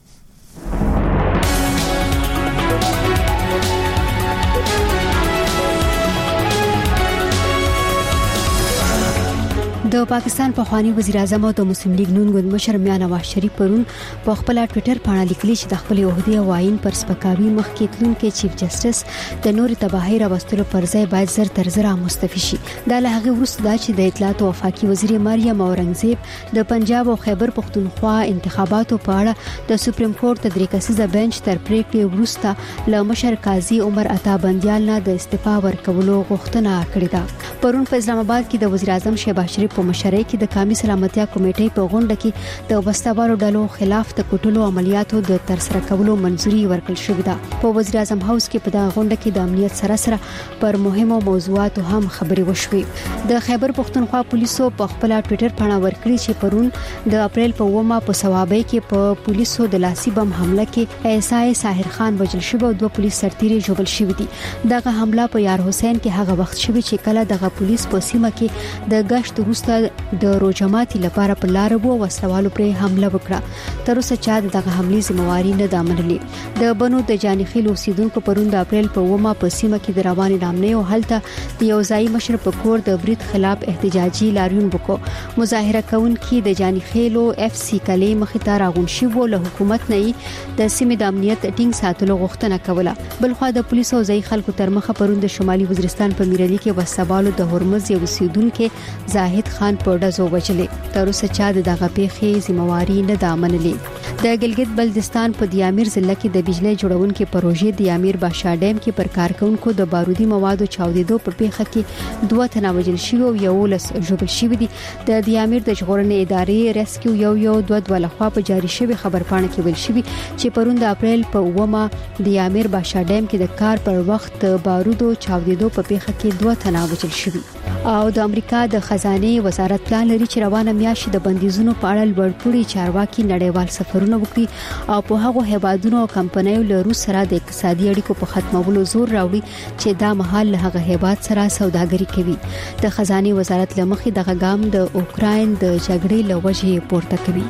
د پاکستان پخوانی وزیر اعظم او د مسلم لیگ نون ګوند مشر میاں نواز شریف پرون په خپل ټوئیټر باندې لیکلي چې د خپل عہدې او آئین پر سپکاوي مخکې تلونکي چیف جسټس د نور تباہي راوستلو پر ځای باید زر تر زر مستعفي شي. دا له هغه وروسته دا چې د اطلاعات او وفاقي وزیر مریم اورنګزیب د پنجاب او خیبر پختونخوا انتخاباتو په اړه د سپریم کورټ تدریج کسیزه بنچ تر پریکړې وروسته له مشر قاضي عمر عطا بندیال نه د استعفا ورکولو غوښتنه کړې ده. پرون په اسلام آباد کې د وزیر اعظم شهباز شریف په مشرۍ کې د قومي سلامتیا کمیټې په غونډه کې د وساتبارو ډلو خلاف د کوټلو عملیاتو د ترسره کولو منځوري ورکړل شوې ده. په وزیر اعظم هاوس کې په دغه غونډه کې د امنیت سره پر مهمو موضوعاتو هم خبرې وشوې. د خیبر پختونخوا پولیسو په خپل ټوئیټر باندې ورکړي چې پرون د اپریل په 9 په ثوابۍ کې په پولیسو د لاسي بم حمله کې ایسای ساحر خان وژل شو او 2 پولیس سرتیري ژوبل شوي دي. دغه حمله په یار حسین کې هغه وخت شوی چې کله دغه پولیس په سیمه کې د گشت وروسته د روجماتي لپاره په لار وو وسلوالو پر حمله وکړه. تر اوسه چا دغه حملې ذمہواری نه دامنلې. د بنو د جانخیل اوسیدونکو پرون د اپریل په 9 په سیمه کې د رواني نامنې او هلته د یو ځای مشر په کور د برید خلاف احتجاجي لاریون وکړو. مظاهره کوونکي د جانخیل او اف سی کلې مخې ته راغون شي وو له حکومت نه د سیمې د امنیت ټینګ ساتلو غوښتنه کوله. بلخو د پولیسو ځای خلکو تر مخه پرون د شمالي وزیرستان په میرالي کې وسبالو د هرمز یو اوسیدونکو زاهد خان په ډزو وجلې. تر اوسه چا دغه پیښې ذمہواری نه دامنلې. د ګلګت بلتستان په دیامیر ضلع کې د بجلی جوړونکو پروژې دیامیر باشا ډیم کې پر کارکونکو د بارودي موادو چاودېدو په پیښه کې 2 تنه وژل شوي او 11 ژوبل شوي دي. د دیامیر د ژغورنې ادارې ریسکیو 2 لخوا په جاری شوی خبرپاڼه کې ویل شوی چې پرون د اپریل په 9 دیامیر باشا ډیم کې د کار پر وخت بارودو چاودېدو په پیښه کې 2 تنه وژل شوي. او د امریکا د خزانه وزارت پلان لري چې روانه میاشت د بندیزونو په اړه لوړپوړي چارواکي نړیوال سفرونه وکړي او په هغه هیوادونو او کمپنیو له روس سره د اقتصادي اړیکو په ختمولو زور راوړي چې دا مهال له هغه هیواد سره سوداګري کوي. د خزانه وزارت لمخې دغه ګام د اوکراین د جګړې له وجې پورته کوي.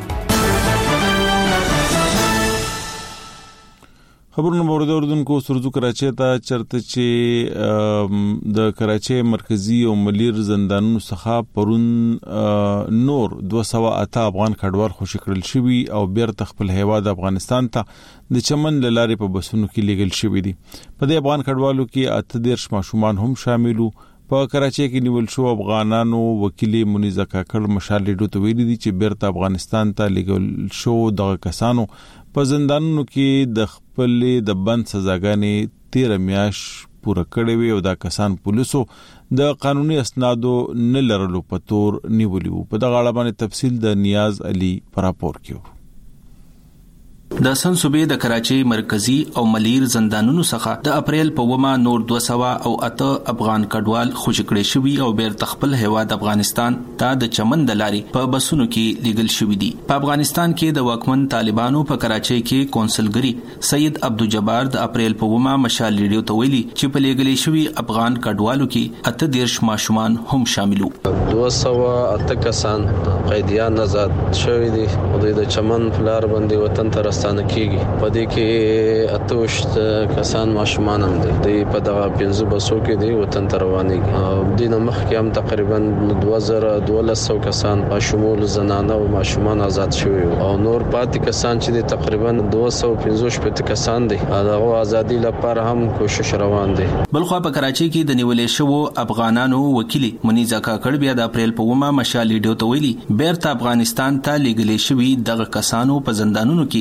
خبرونه مورد اردوونکو سرزو کراچۍ ته چرته چې د کراچۍ مرکزی او ملیر زندانونو څخه پرون نور 208 افغان کډوال خوشی کړل شوی او بیرته خپل هیواد افغانستان ته د چمن لارې په بسونو کې لیږل شوی دي. په دې افغان کډوالو کې 18 ماشومان هم شاملو. په کراچۍ کې نیول شو افغانانو وکیل منیزه کاکړ مشال ریډیو ته ویلي دي چې بیرته افغانستان ته لیږل شو دغه کسانو په زندانونو کې د خپل د بند سزاګانې 13 میاش پوره کړې وي او دا کسان پولیسو د قانوني اسنادو نه لرلو په تور نیولي وو. په دغه اړه باندې تفصیل د نیاز علي پر راپور کې. د سن صوبې د کراچۍ مرکزی او ملیر زندانونو څخه د اپریل په 9 نور 208 افغان کډوال خوشی کړي شوی او بیرته خپل هیواد افغانستان ته د چمن د لارې په بسونو کې لیږل شوی دي. په افغانستان کې د واکمن طالبانو په کراچۍ کې کونسلګری سید عبدالجبار د اپریل په 9 مشال ریډیو ته ویلي چې په لیږلې شوی افغان کډوالو کې 18 ماشومان هم شاملو. 208 کسان قیدیان آزاد شوی دي او د چمن فلار باندې وطن ته کیږي. په دې کې 28 کسان ماشومان هم دي په دغه 15 بسو کې دي وطن ته روانېږي. د مخ کې هم تقریبا 2200 کسان شمول زنانه او ماشومان آزاد شوي او نور پاتې کسان چې دي تقریبا 215 کسان دي هغه ازادي لپاره هم کوشش روان دي. بلخو په کراچۍ کې د نیولې شو افغانانو وکیل منیزه کاکړ بیا د اپریل په 9 مشال ریډیو ته ویلي بیرته افغانستان ته لیږل شوی دغه کسانو په زندانونو کې خپل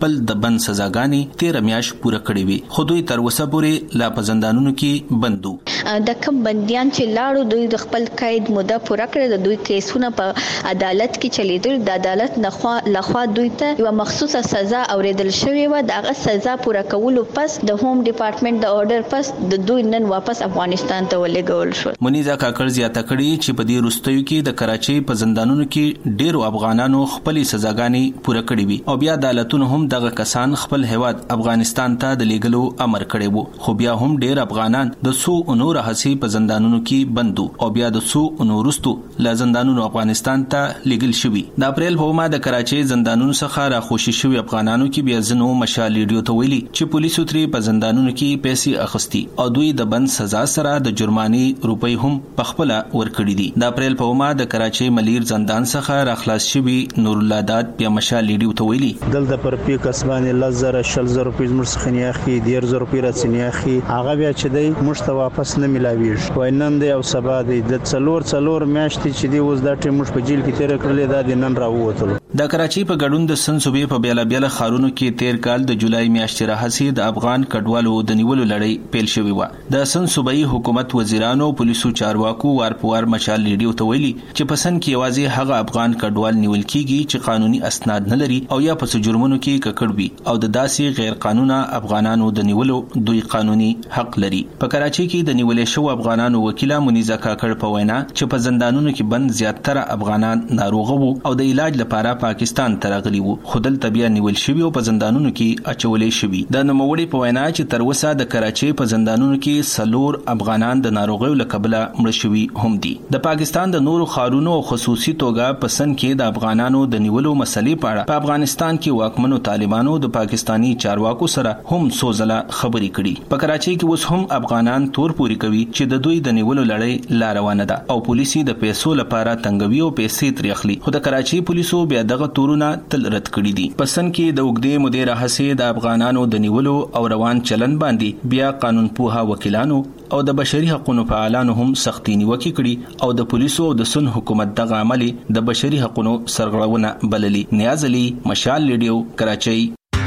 خپل د بند سزاګانې 13 میاشت پوره کړې وي، خو دوی تر اوسه پورې لا په زندانونو کې بندو. د کوم بنديان چې لاړو دوی د خپل قید موده پوره کړې، د دوی کیسونه په عدالت کې چلیدل، د عدالت لخوا دوی ته یو مخصوصه سزا اوریدل شوې و. دغه سزا پوره کولو پس د هوم ډپارټمنټ د اورډر پس د دوی نن واپس افغانستان ته ولېږل شو. منیزه کاکړ زیاته کړې چې په دې وروستیو کې د کراچۍ په زندانونو کې ډېرو افغانانو خپل سزاګانې پوره کړې وي او بیا عدالتونو هم دغه کسان خپل هیواد افغانستان ته د لیږلو امر کړی وو، خو بیا هم ډېر افغانان د سو نور هڅې په زندانونو کې بندو او بیا د سو نورستو له زندانونو افغانستان ته لیږل شوي. د اپریل په ما د کراچۍ زندانونو څخه راخوشي شوي افغانانو کې بیا ځینو مشال ریډیو ته ویلي چې پولیسو ترې په زندانونو کې پیسې اخیستي او دوی د بند سزا سره د جرمانې روپۍ هم په خپل ورکړي دي. د اپریل په ما د کراچۍ ملیر زندان څخه راخلاص شوي نور الله داد بیا مشال ریډیو ته ویلي دلته پر پی کسبانه 10000 روپۍ مرسخنی اخی 10000 روپۍ راتسنی اخی هغه بیا چې دی مشته واپس نه ملاویږي. وای نن دی او سبا دی د څلور میاشتې چې دی اوس دا ټیم مش په جیل کې تیر کړل دا د نن راووتل. د کراچۍ په ګډون د سن صوبې په بیلابیل خارونو کې تیر کال د جولای میاشتې راهسي د افغان کډوالو د نیولو لړۍ پیل شوې و. د سن صوبې حکومت وزیرانو پولیسو چارواکو وارپوار مشال ریډیو ته ویلي چې په سن کې یوازې هغه افغان کډوال نیول کیږي چې قانوني اسناد نه لري او یا په جرمونو کې ککړ وي او د داسې غیر قانوني افغانانو د نیولو دوی قانوني حق لري. په کراچۍ کې د نیولې شو افغانانو وکیله منیزه کاکړ په وینا چې په زندانونو کې بند زیاتره افغانان ناروغ وو او د علاج لپاره پاکستان ته راغلي وو، خو دلته بیا نیول شوي او په زندانونو کې اچولې شوي. د نوموړي په وینا چې تر اوسه د کراچۍ په زندانونو کې 4 افغانان د ناروغیو له کبله مړ شوي هم دي. د پاکستان د نورو خارونو او خصوصي توګه په سن کې د افغانانو د نیولو مسلې په اړه په افغانستان کې واکمنو طالبانو د پاکستانی چارواکو سره هم سوزله خبرې کړي. په کراچۍ کې اوس هم افغانان تور پوری کوي چې د دوی د نیولو لړۍ لا روانه ده او پولیسي د پیسو لپاره تنګوي او پیسې ترې اخلي، خو د کراچۍ پولیسو بیا دغه تورونه تل رد کړي دي. په سن کې د وګړي مدیر هڅې د افغانانو د نیولو او روان چلن باندې بیا قانون پوها وکیلانو او د بشري حقوقو فعالانو هم سختي نیوکه کړي او د پولیسو او د سن حکومت دغه عمل د بشري حقوقو سرغړونه بللي. نیاز علي، مشال ریډیو، کراچۍ.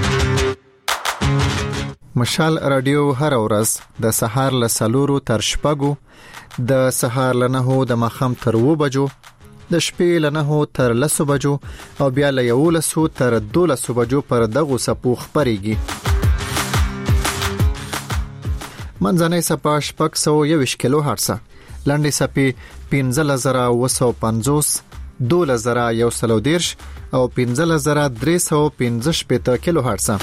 مشال رادیو هر ورځ د سهار له 4 تر 6، د سهار له 9 د ماخام تر 2 بجو، د شپې له 9 تر 10 بجو او بیا له 11 تر 12 بجو پر دغه سپو خبريږي. منځنۍ سپا 621 کیلو هرتز، لنډي سپي 15950، 12110 او 15315 کیلو هرتز.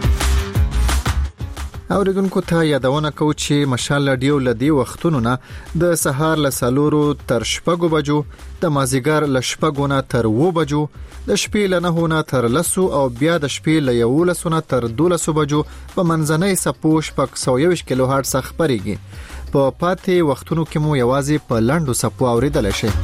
اوریدونکو ته یادونه کوم چې مشال رادیو لدی وختونو نه د سهار له 4 تر 6 بجو، د مازیګر له 6 نه تر 2 بجو، د شپې له 9 نه تر 10 او بیا د شپې له 11 نه تر 12 بجو په منځنۍ سپو 621 کیلو هرتز خبريږي. په پاتې وختونو کې مو یوازې په لاندو سپو اوریدل شي.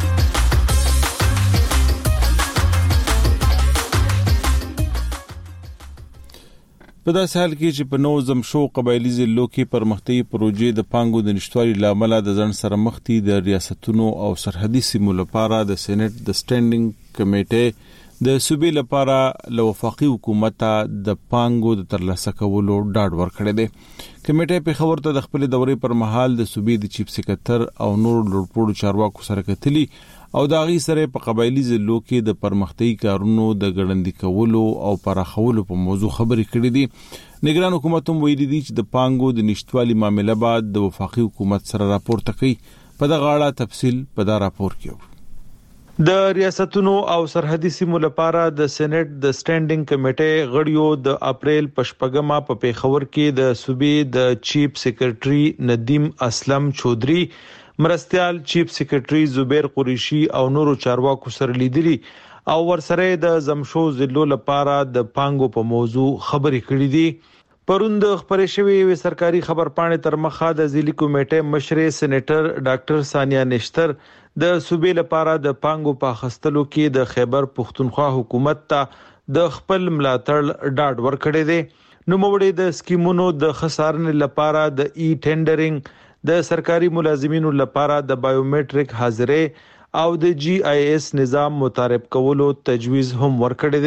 په داسې حال کې چې په نوزم شو قبایلی ضلعو کې پرمختیايي پروژې د پانګو د نشټوالي لامل د ځن سره مخ دي. د ریاستونو او سرحدي سیمو لپاره د سېنات د سټینډینګ کمیټې د صوبې لپاره له وفاقي حکومت د پانګو د ترلاسه کولو ډاډ ورکړی دی. کمیټې په خبر ته د خپل دورې پر مهال د صوبې د چیف سکرټر او نور لوړپوړو چارواکو سره کتلي او د غي سره په قبایلی ضلعو کې د پرمختیايي کارونو د ګړندې کولو او پراخولو په موضوع خبرې کړې دي. نگران حکومت هم ویلي دي چې د پانګو د نشټوالي معاملې بعد د وفاقي حکومت سره راپورته کوي. په دغه اړه تفصیل په دا راپور کې د ریاستونو او سرحدي سیمو لپاره د سېنات د سټینډینګ کمیټې غړیو د اپریل پشپګما په پیښور کې د صوبې د چیف سکرټري ندیم اسلم چودري، مرستيال چیف سکرټري زبیر قریشي او نورو چارواکو سره لیدلي او ورسره د زمشو ضلعو لپاره د پانګو په موضوع خبرې کړې دي. پروند خبرې شوې سرکاري خبرپاڼې تر مخه د ضلعي کمیټې مشر سېنیټر ډاکټر ثانیه نشتر د صوبې لپاره د پانګو په خستلو کې د خیبر پښتونخوا حکومت ته د خپل ملاتړ ډاډ ورکړی دی. نو موړې د سکیمونو د خسارنې لپاره د ای ټینډرینګ، د سرکاري ملازمینو لپاره د بایومټریک حاضرې او د جی آی ایس نظام متعارف کولو تجویز هم ورکړی دی.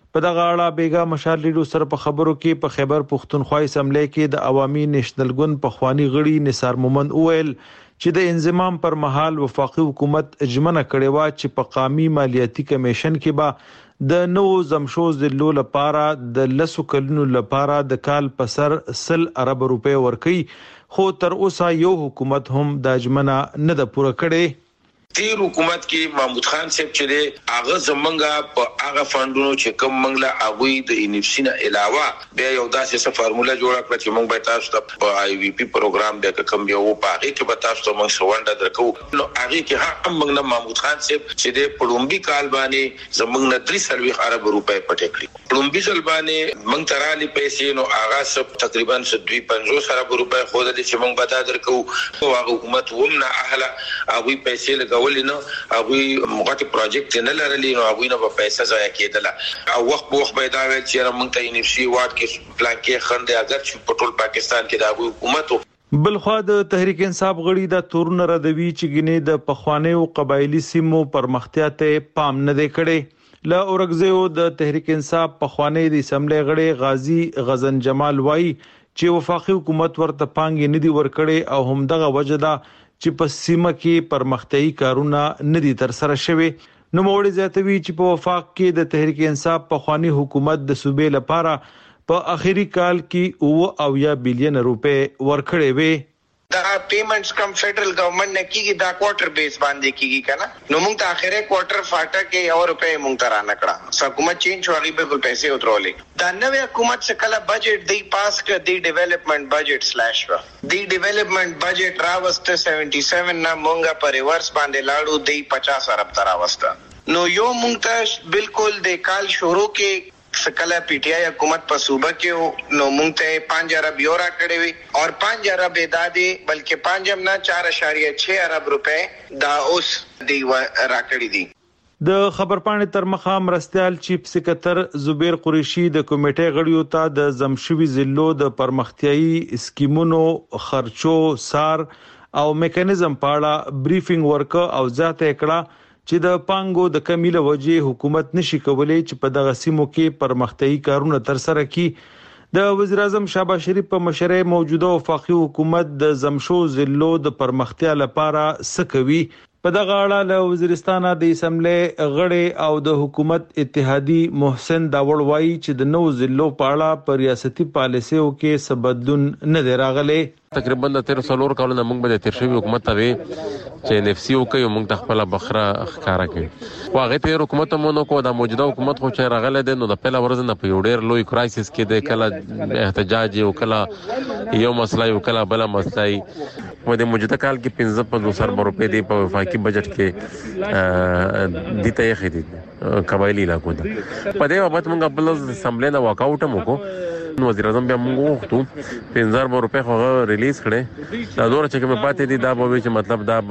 په دغه اړه بیګا مشال لیډو سره په خبرو کې په خیبر پښتونخوا اسمبلی کې د عوامي نېشنل ګوند په خواني غړي نثار مومند وویل چې د انضمام پر مهال وفاقي حکومت اجمنه کړې و چې په قومي مالیاتي کمیشن کې به د نو زمشو ضلعو لپاره د لسو کلونو لپاره د کال په سر 100 ارب روپے ورکړي خو تر اوسه یو حکومت هم د اجمنه نه د پوره کړي تیر حکومت کې محمود خان صاحب چې دی هغه زمونږه په هغه فاندونو چې کوم منګله هغه د انفسي نه علاوه بیا یو داسې څه فارموله جوړه کړه چې موږ به تاسو ته په آی وی پی پروګرام د کوم یو په هغه کې به تاسو ته موږ سوانډه درکو نو هغه کې هم موږ نه محمود خان صاحب چې د پړومبي کال باندې زمونږ نه 3 ارب روپے پټ کړی پړومبي ځل باندې موږ ترالي پیسې نو هغه سب تقریبا 250 ارب روپے خو د چې موږ به دا درکو او هغه حکومت هم نه اهله هغه پیسې لګولې نو هغه موږ پروجیکټ نه لرلی نو هغه نه په پیسې ځای کېدله او وخت په وخت به دا ویل چې موږ ته انفسي وارد کې پلان کې خنده اگر چې په ټول پاکستان کې دا حکومت بلخوا د تحریک انصاف غړي د تورن ردوی چې ګینه د پخوانیو قبایلی سیمو پرمختیا ته پام نه دی کړي لا اورګزیو د تحریک انصاف پخوانی د اسمبلی غړي غازی غزن جمال وای چې وفاقي حکومت ورته پانګې نه دی ورکړي او هم دغه وجدا چې په سیمه کې پرمختیايي کارونه ندي تر سره شوي نو موړي زیاتوي چې په وفاق کې د تحریک انصاف په خواني حکومت د صوبې لپاره په اخیری کال کې 9 بلین روپے ورکړې وي دا پیمنټس کم فدرل گورنمنت نه کیږي دا کوارټر بیس باندې کیږي کنه نو موږ ته اخیری کوارټر فاټه کې اور روپے موږ ته را نکړه حکومت چینج واغې به پیسې وترولې دا نوې حکومت څخه کله بجټ دی پاس کړ دی ډیولپمنٹ بجټ سلیش وا دی ډیولپمنٹ بجټ راوسته 77 نه موږ په ریورس باندې لاړو دی 50 ارب تر راوسته نو یو موږ ته بالکل د کال شروع کې سکلا پی ٹی آئی حکومت په صوبه کې نو مونږ ته 5 ارب یورا کړې وي اور 5 ارب دادي بلکې 5 نه 4.6 ارب روپے دا اوس دی راکړې دي د خبرپاڼې تر مخه مرستيال چیف سکرټر زبیر قریشي د کمیټې غړیو ته د زمشوي ضلعو د پرمختیايي سکیمونو خرچو سار او میکانیزم په اړه بریفینګ ورک او ذاته کړه چې د پانګو د کمی له وجې حکومت نشي کولای چې په دغه سیمو کې پرمختیايي کارونه تر سره کړي د وزیر اعظم شهباز شریف په مشرۍ موجوده وفاقي حکومت د زمشو ضلعو د پرمختیا لپاره سکوي په دغه اړه له وزیرستان د اسمبلی غړي او د حکومت اتحادی محسن داوړ وایي چې د نو ضلعو په اړه په ریاستي پالیسیو کې څه بدلون نه دی راغلی تقریبا د 13 کالونو موږ به د تیر شوی حکومت ته چې نفسي او کوي موږ د خپل بخره ښکارا کړي واغې ته حکومت مونږ کو د موجوده حکومت خو چې راغله د نو د پهلا ورځ نه په ډېر لوی کرایسس کې د کله احتجاج او کله یو مسله او کله بل مسله و د موجوده کال کې 15 روپے دی په وفاقي بجټ کې د ته خېدي قبایلی علاقو ته په دې وخت موږ خپل اسمبلی نه واک اوټ مو کو وزیر اعظم بیا موږ وختو 15 روپے خو ریلیز کړي دا نور چې کوم پاتې دي دا به چې مطلب دا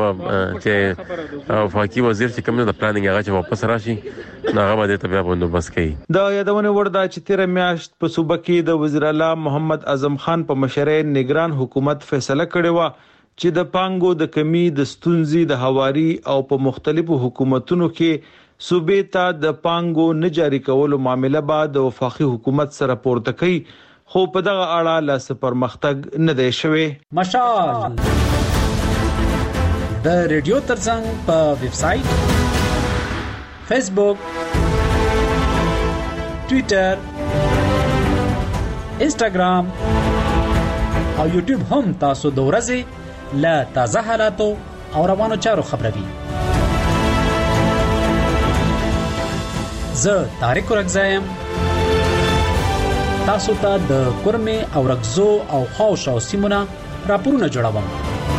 چې وفاقي وزیر چې کوم د پلانینګ هغه چې واپس راشي هغه به ته بیا بندوبست کوي دا یادونه وردا چې 13 میاشت په صوبه کې د وزیر اعلی محمد اعظم خان په مشرۍ نگران حکومت فیصله کړې و چې د پانګو د کمی د ستونزې د حواري او په مختلفو حکومتونو کې صوبې ته د پانګو نه جاری کولو معاملې بعد د وفاقي حکومت سره پورته کوي خو په دغه اړه لا څه پرمختګ نه دی شوی مشال د ریډیو ترڅنګ په ویب سټ فیسبوک ټوئیټر انسټاګرام او یوټیوب هم تاسو د ورځې لا تازه حالاتو او روانو چارو خبروي زه طارق رغزایم تاسو ته د کورمه او رغزو او خوش او سیمونه راپورونه جوړوم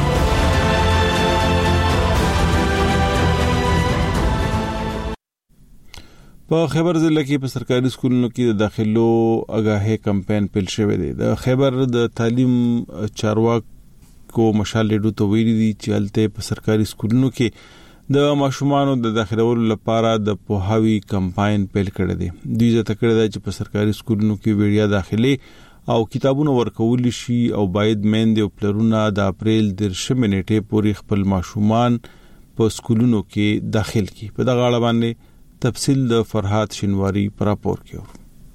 په خیبر ضلع کې په سرکاري سکولونو کې د داخلو آگاهي کمپاین پیل شوی دی د خیبر د تعلیم چارواکو مشال لیډو ته ویلي دي چې الته په سرکاري سکولونو کې د ماشومانو د داخلولو لپاره د پوهاوی کمپاین پیل کړی دی دوی زه تکړه دی چې په سرکاري سکولونو کې ویډیا داخلي او کتابونه ورکول شي او باید میندې او پلرونه د اپریل 10 نیټې پورې خپل ماشومان په سکولونو کې داخل کړي په دغه اړه باندې تفصیل د فرحات شینواری پر راپور کې.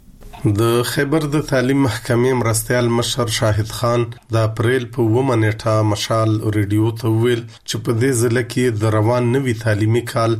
د خیبر د تعلیم محکمې مرستيال مشر شاهد خان د اپریل په 9 نیټه مشال ریډیو ته ویل چې په دې ځل کې د روان نوي تعلیمي کال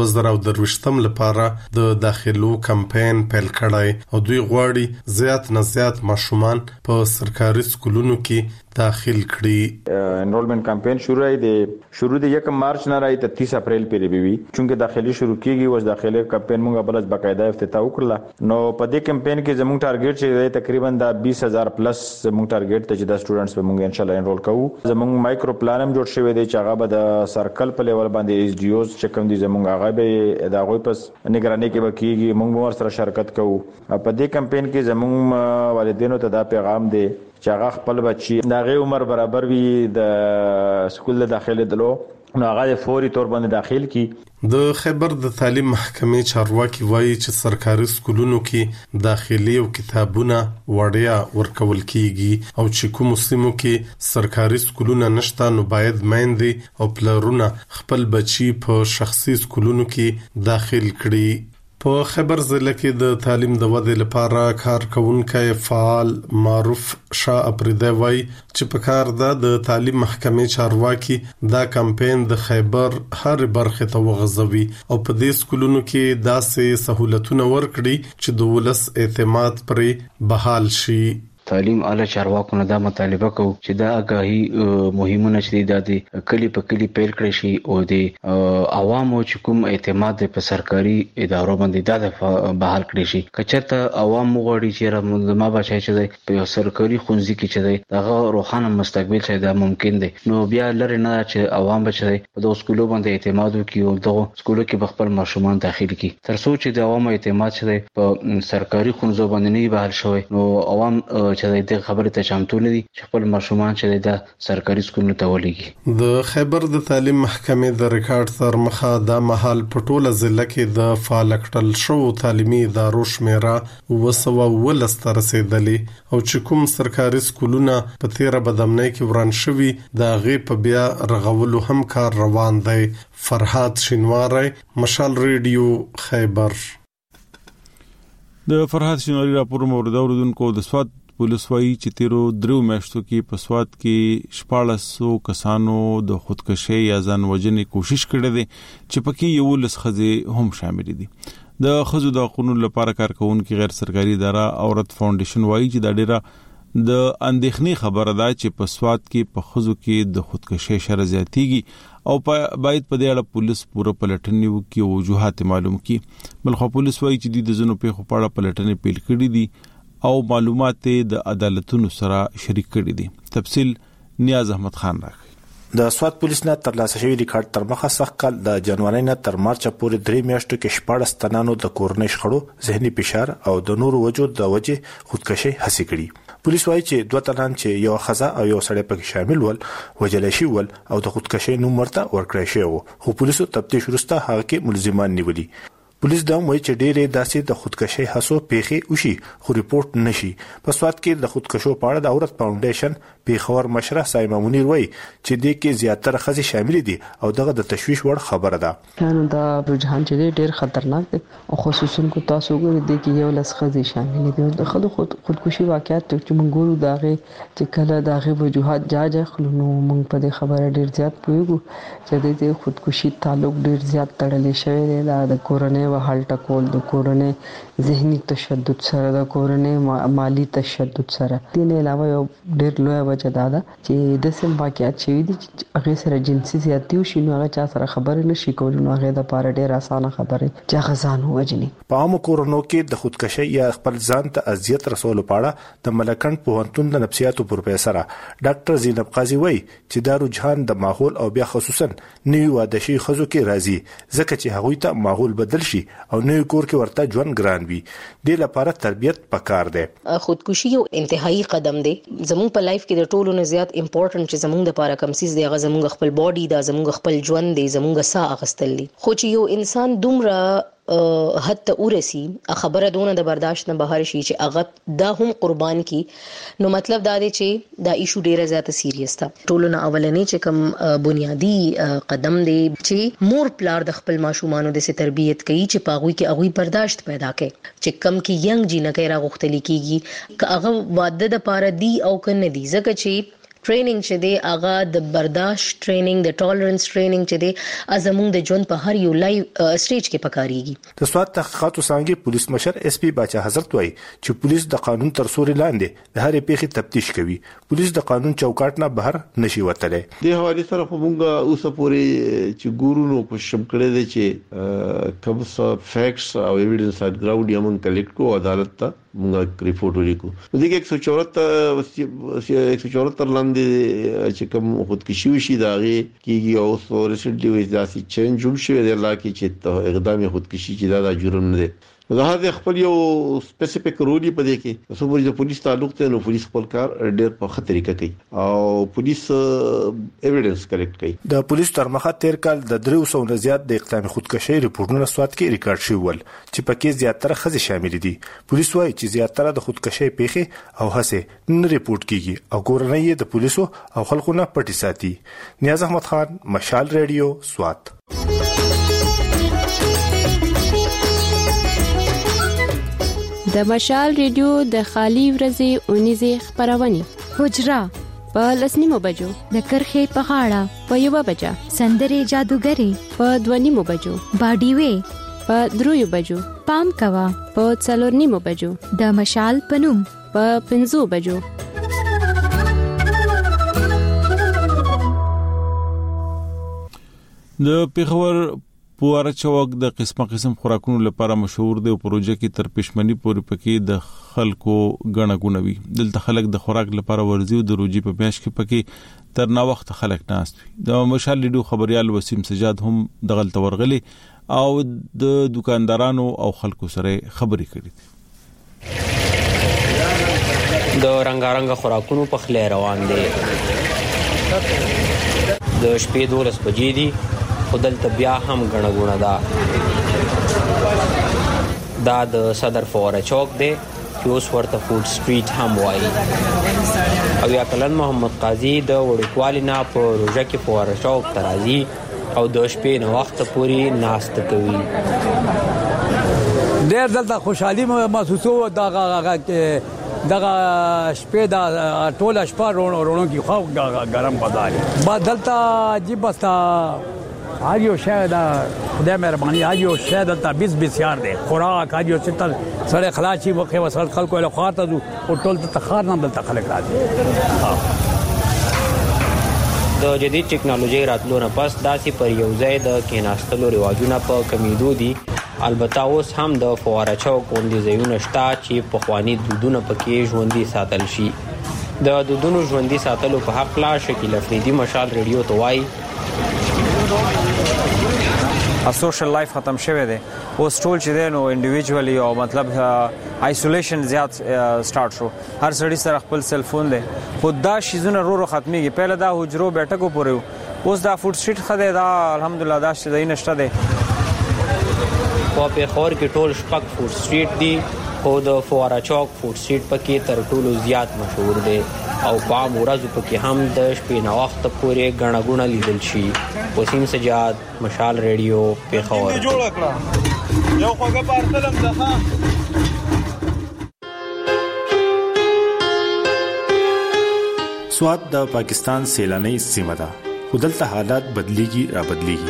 2023 لپاره د داخلو کمپاین پیل کړای او دوی غواړي زیات نه زیات ماشومان په سرکاري سکولونو کې داخل کړي. انرولمنٹ کمپاین شروع دی 1 مارچ نه راځي ته 30 اپریل پورې وي چونکه داخلي شروع کیږي اوس داخلي کمپاین موږ بلځ باقاعده افتتاح وکړه. نو په دې کمپاین کې زموږ ټارګټ چې تقریبا د 20000 پلس زموږ ټارګټ ته چې د سټوډنټس به موږ ان شاء الله انرول کوو. زموږ مایکرو پلان هم جوړ شوی دی چې هغه به د سرکل په لیول باندې اس ډي اوز چې کوم دي زموږ هغه به د هغه پس نگرانی کې وکیږي. موږ ور سره شرکت کوو. په دې کمپاین کې زموږ والدینو ته دا پیغام دی چې هغه خپل بچي دغه عمر برابر وي د سکول د داخله دلو نو هغه فوري تور باندې داخل کی. د خیبر د تعلیم محکمې چارواکي وایي چې سرکاري سکولونو کې داخلي او کتابونه وړیا ورکول کیږي او چې کوم سیمو کې سرکاري سکولونه نشته نو باید میندې او پلرونه خپل بچي په شخصي سکولونو کې داخل کړي. په خیبر ضلع کې د تعلیم د ودې لپاره کارکونکي فعال معروف شاه اپریدی وایي چې په کار د تعلیم محکمې چارواکي دا کمپاین د خیبر هر برخه ته وغځوي او په دې سکولونو کې داسې سہولتونه ورکړي چې د ولس اعتماد پرې بحال شي. تعلیم اعلی چارواکو نه دا مطالبه کوي چې دا آگاهی مهمونه چې د کلی په کلی پیل کړی شي او د عوامو چې کوم اعتماد په سرکاري ادارو باندې دا بحال کړی شي. کچته عوام غواړي چې ما بچای چې په سرکاري خونځي کې چې دا روښانه مستقبل چې دا ممکن دی نو بیا لري نه چې عوام بچي په د سکولو باندې اعتماد وکړي او د سکولو کې خپل ماشومان داخل کړي. تر څو چې د عوامو اعتماد چې په سرکاري خونځو باندې نه بحال شوی نو عوام چې د خبرې ته چمتو نه دي چې خپل ماشومان چې د سرکاري سکولونو ته ولېږي. د خیبر د تعلیم محکمې د ریکارډ تر مخه د محل پټوله ضلع کې د فعالکټل شو تعلیمي ادارو شمیره 219 ته رسیدلې او چې کوم سرکاري سکولونه په 13 بدامنۍ کې وران شوي د غي په بیا رغولو هم کار روان دی. فرحات شینواری مشال ریډیو خیبر. د فرحات شینواری راپور مورد اوردونکو د سواد پولیس وایي چې تیرو 3 میاشتو کې په سواد کې 1400 کسانو د خودکشي یا ځان وژنې کوشش کړې ده چې پکې یو لس خزې هم شامل دي. د خزو د قانون لپاره کارکونکو غیر سرکاري اداره عورت فاونډیشن وایي چې دا ډیره د اندېښنې خبره ده چې په سواد کې په خزو کې د خودکشي شر زیاتېږي او باید په دې اړه پولیس پوره پلټنې وکړي او وجوهات معلوم کړي. بلخو پولیس وایي چې د ځینو پیښو په اړه پلټنې پیل کړې دي او معلومات د عدالتونو سره شریک کړي دي. تفصیل نیاز احمد خان راکړي. د سواد پولیس نه ترلاسه شوی ریکارډ تر مخه سخت کال د جنوري نه تر مارچ پورې 3 میاشتو کې 14 تنانو د کورنۍ شخړو ذهني فشار او د نورو وجود د وجه خودکشي هڅه کړي. پولیس وایي چې 2 تنان چې یو خزه او یو سړی پکې شامل ول وجل شي ول او د خودکشي نوم ورته ورکړی شو خو پولیسو تفتیش وروسته هغه کې ملزمان نیولي. پولیس دا وایي چې ډېرې داسې د خودکشي هڅو پیښې وشي خو ریپورت نشي. په سواد کې د خودکشو په اړه د عورت فاونډیشن پیښور مشره سایمه منیر وایي چې د کې زیاتره خزې شامل دي او دغه د تشویش وړ خبره ده. نو دا رجحان چې ډېر خطرناک دی او خصوصا کو تاسو ګورئ د کې یو لس خزې شامل دي. د خودکشي واقعیت چې موږ ګورو داغه چې کله داغه وجوهات جاج خلونو موږ په دې خبره ډېر زیات پوهیږو چې د خودکشي تعلق ډېر زیات تړلې شوی دی د کورنۍ حل ټکول د کورنۍ ذهني تشدد سره د کورنۍ مالی تشدد سره. دین علاوه یو ډېر لوی وجه دا ده چې د سم واقعیت شوی دي چې هغه سره جنسي زیاتی وشي نو هغه چا سره خبرې نشي کولای نو هغه د پاره ډېر اسانه خبره چې غزان وجني. په عامو کورونو کې د خودکشي یا خپل ځان ته اذیت رسول پاړه د ملکند پوهنتون د نفسیاتو پروفیسور ډاکټر زینب قاضي وایي چې دا رجحان د ماحول او بیا خصوصا نوي واده شي خزو کې راځي ځکه چې هغوی ته ماحول بدل شي او نوې کور کې ورته ژوند ګران وي. د لپاره تربيت پکار دی. خودکشي یو انتهایی قدم دی زموږ په لایف کې د ټولو نه زیات امپورټنت چې زموږ د لپاره کم سیس دی هغه زموږ خپل باډي دا زموږ خپل ژوند دی زموږ ساه اغستل دي. خو چې یو انسان دومره حد ته ورسی خبره دونه د برداشت نه بهر شي چې هغه دا هم قربان کی نو مطلب دا دی چې دا ایشو ډیره زیاته سیریس ده. ټولونه اولنې چې کوم بنیادی قدم دی چې مور پلار د خپل ماشومانو د تربیت کوي چې پاغوي کې هغه برداشت پیدا کړي چې کم کې ینګ جنکه راغختلی کیږي که هغه واده د پاره دی او کنه دی ځکه چې ټریننګ چې دی هغه د برداشت ټریننګ د ټالرنس ټریننګ چې دی ازمون د ژوند په هر یو لایو سټیج کې پکاريږي. د سواد تحقیقاتو څنګه پولیس مشر اس پی باچا حضرت وایي چې پولیس د قانون تر سوري لاندې د هرې پیښې تفتیش کوي. پولیس د قانون چوکاټ نه بهر نشي وتلی. د حواله سره موږ اوسه پورې چې ګورونو په شم کړی دی چې کوم څه فیکټس او ایویډنس ات ګراوند یې موږ کلیکټ کو عدالت ته موږ ریپورت ولیکو. دغه 174 لاندې چې کوم خودکشي وشي داغه کیږي او سو ریسنټلی وې داسې چینج جوړ شوی دی لکه چې اقدام خودکشي چې دا جرم نه دی. دا هغه خپل یو سپیسیفیک رول پدې کې څو د پولیس تعلق ته نو پولیس خپل کار ډېر په خطر طریقه کوي او پولیس ایویډنس کلیکټ کوي. د پولیس تر مخه تیر کال د 300 نه زیات د اقدام خودکشي ریپورتونه سواد کې ریکارډ شول چې پکې زیاتره خزي شامل دي. پولیس وايي چې زیاتره د خودکشي پیښې او هڅه نه ریپورت کیږي او کورنۍ د پولیسو او خلکو نه پټي ساتي. نیاز احمد خان، مشال ریډیو، سواد. د مشال ریډیو د خالی ورځې اونیزه خبرونه حجرا په 10:30 بجو، د کرخې په غاړه په 1 بجه، سندري جادوګری په 2:30 بجو، باډي وی په 3 بجو، پام کوا په 4:30 بجو، د مشال پنوم په 5 بجو. د پیښور پواره چوک د قسم خوراکونو لپاره مشهور دی او پروژه کې تر پښمنی پورې پکې د خلکو غڼه غونوي. دلته خلک د خوراک لپاره ورزي او د روجي په میاش کې پکې تر نا وخت خلک ناست وي. د مشال لیډو خبريال وسیم سجاد هم د غلط ورغلي او د دکاندارانو او خلکو سره خبرې کړې. د رنگارنګ خوراکونو په خله روان دي. د شپې 12 بجې دي خدل بیا هم غنغونه دا د صدر فوره چوک دی چې اوس ورته فود سټریټ هم وایي. او یا کلن محمد قاضي د وړوکوالي نه په روژه کې فوره چوک ترازی او د شپې نه وخت پوري ناست کوي. ډېر دلته خوشحالي محسوسو دغه شپې دا ټوله شپه رونو کې خو ګرم بازار بدلته جی بستا آجیو شاید خدای مهرباني آجیو شاید تا 20 بسیار دی خوراک آجیو ستل سره خلاصي وخه وسل خلکو له خاطر او ټول ته خار نه دلته خلک راځي. د جدید ټکنالوژي راتلو نه پس داسې پر یو ځای د کیناستلو رواجونه په کمیدو دي. البته اوس هم د فواره چوک غونډې ځایونه شته چې په خواني دودونه پکې ژوندۍ ساتل شي. د دودونو ژوندۍ ساتلو په حق لا شکیل افریدي مشال ریډیو ته وایي سوشل لایف ختم شوه دی اوس ټول چې دی نو انډیویډوالي او مطلب آیسولیشن زیات سٹارټ شو. هر سړی سره خپل سل فون دی. خود دا شیزونه رو ختميږي. پهله دا حجرو بیٹکو پورې اوس دا فود سټریټ خده دا الحمدلله دا چې دای نشته دی. په پیښور کې ټول شپږ فود سټریټ دی خو د فواره چوک فود سټریټ پکې تر ټولو زیات مشهور دی او په ورځو پکې هم د شپې نه وخت پورې غنغونه لیدل شي. وسیم سجاد، مشال ریډیو، پیښور. یو خوګه پارتلم ده. سواد د پاکستان سیلاني سیمه ده. خدلته حالات بدليږي را بدليږي.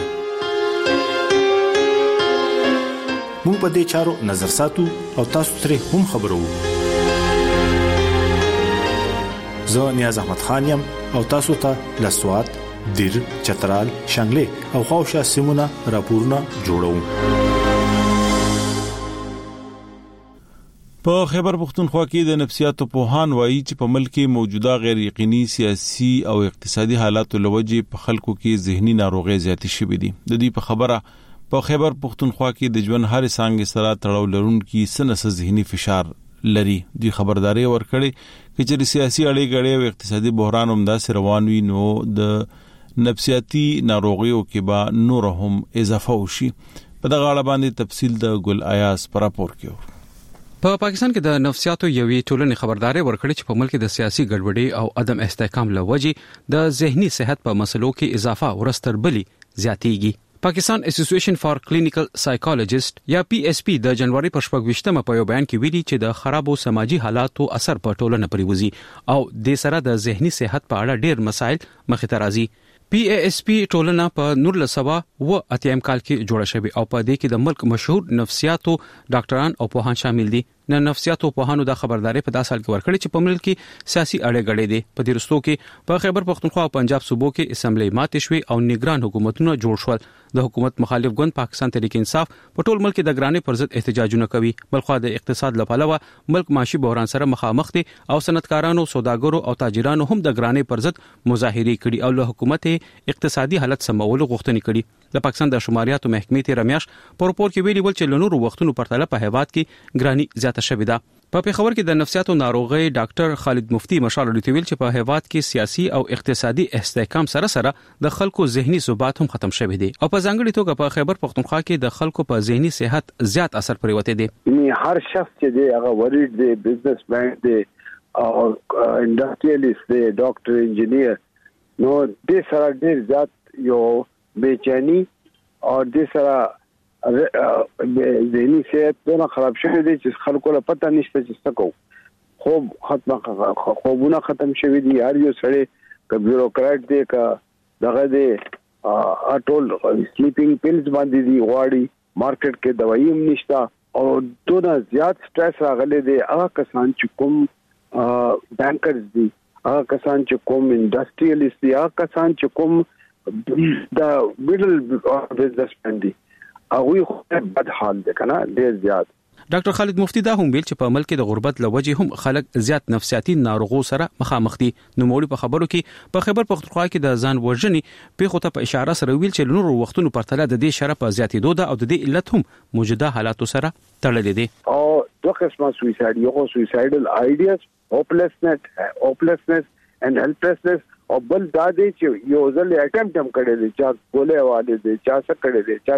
موږ په دې چارو نظر ساتو او تاسو ترې هم خبرو. زه نیاز احمد خان یم او تاسو ته لسواد، دیر، چترال، شنگله او خوشا سیمونه راپورونه جوړوم. په خیبر پختونخوا کې د نفسیاتو پوهان وایي چې په ملک کې موجوده غیر یقیني سیاسي او اقتصادي حالاتو لوجې په خلکو کې ذهني ناروغي زیاتې شوې دي. د دې په خبره په خیبر پختونخوا کې د ژوند هر څنګه سره تړاو لرونکي سنس ذهني فشار لري. دی خبرداري ورکړي چې سیاسي اړیګړې او اقتصادي بحران هم داسې روان وي نو د نفسیاتي ناروغیو کې به نور هم اضافه وشي. په دغه اړه باندې تفصیل د ګل ایاز پر راپور کې په پاکستان کې د نفسیاتو یوې ټولنې خبرداري ورکړې چې په ملک د سیاسي ګډوډۍ او عدم استحکام لوجې د ذهني صحت په مسلو کې اضافه ورستر بلی زیاتېږي. پاکستان اسوسییشن فار کلینیکل سایکالوجیست یا PSP د جنوري پر 28مه په یو بیان کې ویلي چې د خرابو سماجی حالاتو اثر په ټولنه پرې وځي او د سره د ذهني صحت په اړه ډېر مسایل مخې ته راځي. PASP ټولنه په 1980 کال کې جوړه شوې او په دې کې د ملک مشهور نفسیاتو ډاکټران او پوهان شامل دي. نفسیاتو پوهانو د خبرداري په 10 سال کې ورکړي چې په ملک کې سیاسي اړه غړې دي. په دې رستو کې په خیبر پختونخوا او پنجاب صوبو کې اسمبلی ماتې شوې او نگران حکومتونه جوړ شول. د حکومت مخالف ګوند پاکستان تحریک انصاف په ټول ملک د ګرانې پر ضد احتجاجونه کوي. بلخو د اقتصاد لپاره ملک معاشي بحران سره مخامخ دي او صنعتکارانو، سوداګرو او تاجرانو هم د ګرانې پر ضد مظاهره کړي او له حکومت اقتصادي حالت سمولو غوښتنې کړي. د پاکستان د شماریاتو محکمې تیر میاشت په راپور کې ویلي ول چې لنورو وختونو پرتله په هیواد کې ګرانی زیاته شوې ده. په پیښور کې د نفسیاتو ناروغي ډاکټر خالد مفتی مشال لري ویل چې په هیواد کې سیاسي او اقتصادي استحکام سره سره د خلکو ذهني ثبات هم ختم شوی دی او په ځانګړي توګه په خیبر پختونخوا کې د خلکو په ذهني صحت زیات اثر پرې وته دی. هر شخص چې دی هغه ورید دی، بزنس مین دی او انډستریالیست دی، ډاکټر، انجینیر، نو د سره ډیر زیات یو بېچینی او د سره ذهني صحت دونه خراب شوی دی چې خلکو له پته نشته چې څه کوو. خوبونه ختم شوی دي. هر یو سړی که بیوروکرات دی که دغه دی ټول سلیپینګ پیلز باندې دی غواړي. مارکیټ کې دوايي هم نشته او دونه زیات سټرس راغلی دی. هغه کسان چې کوم بانکرز دي، هغه کسان چې کوم انډستریالیست دي، هغه کسان چې کوم د میډل بزنس مین دي، هغه خو بد حال دی کنه ډیر زیات. ډاکټر خالد مفتی دا هم ویل چې په ملک د غربت لوجه هم خلک زیات نفسیاتي ناروغو سره مخامخ دي. نو مولوی په خبرو کې په خیبر پختونخوا کې د ځان وژنې په خوته په اشاره سره ویل چې نور وختونو پرتله د دې شرف زیاتېدو ده او د دې علت هم موجوده حالاتو سره تړلې دي. او دوه قسمه سویساید، یو سویسایډل آیډیاز، هوپلسنس and helplessness او بل دا دی چې یو ځل اټمپټ هم کړی دی، چا ګولې واله دي، چا څه کړی دی، چا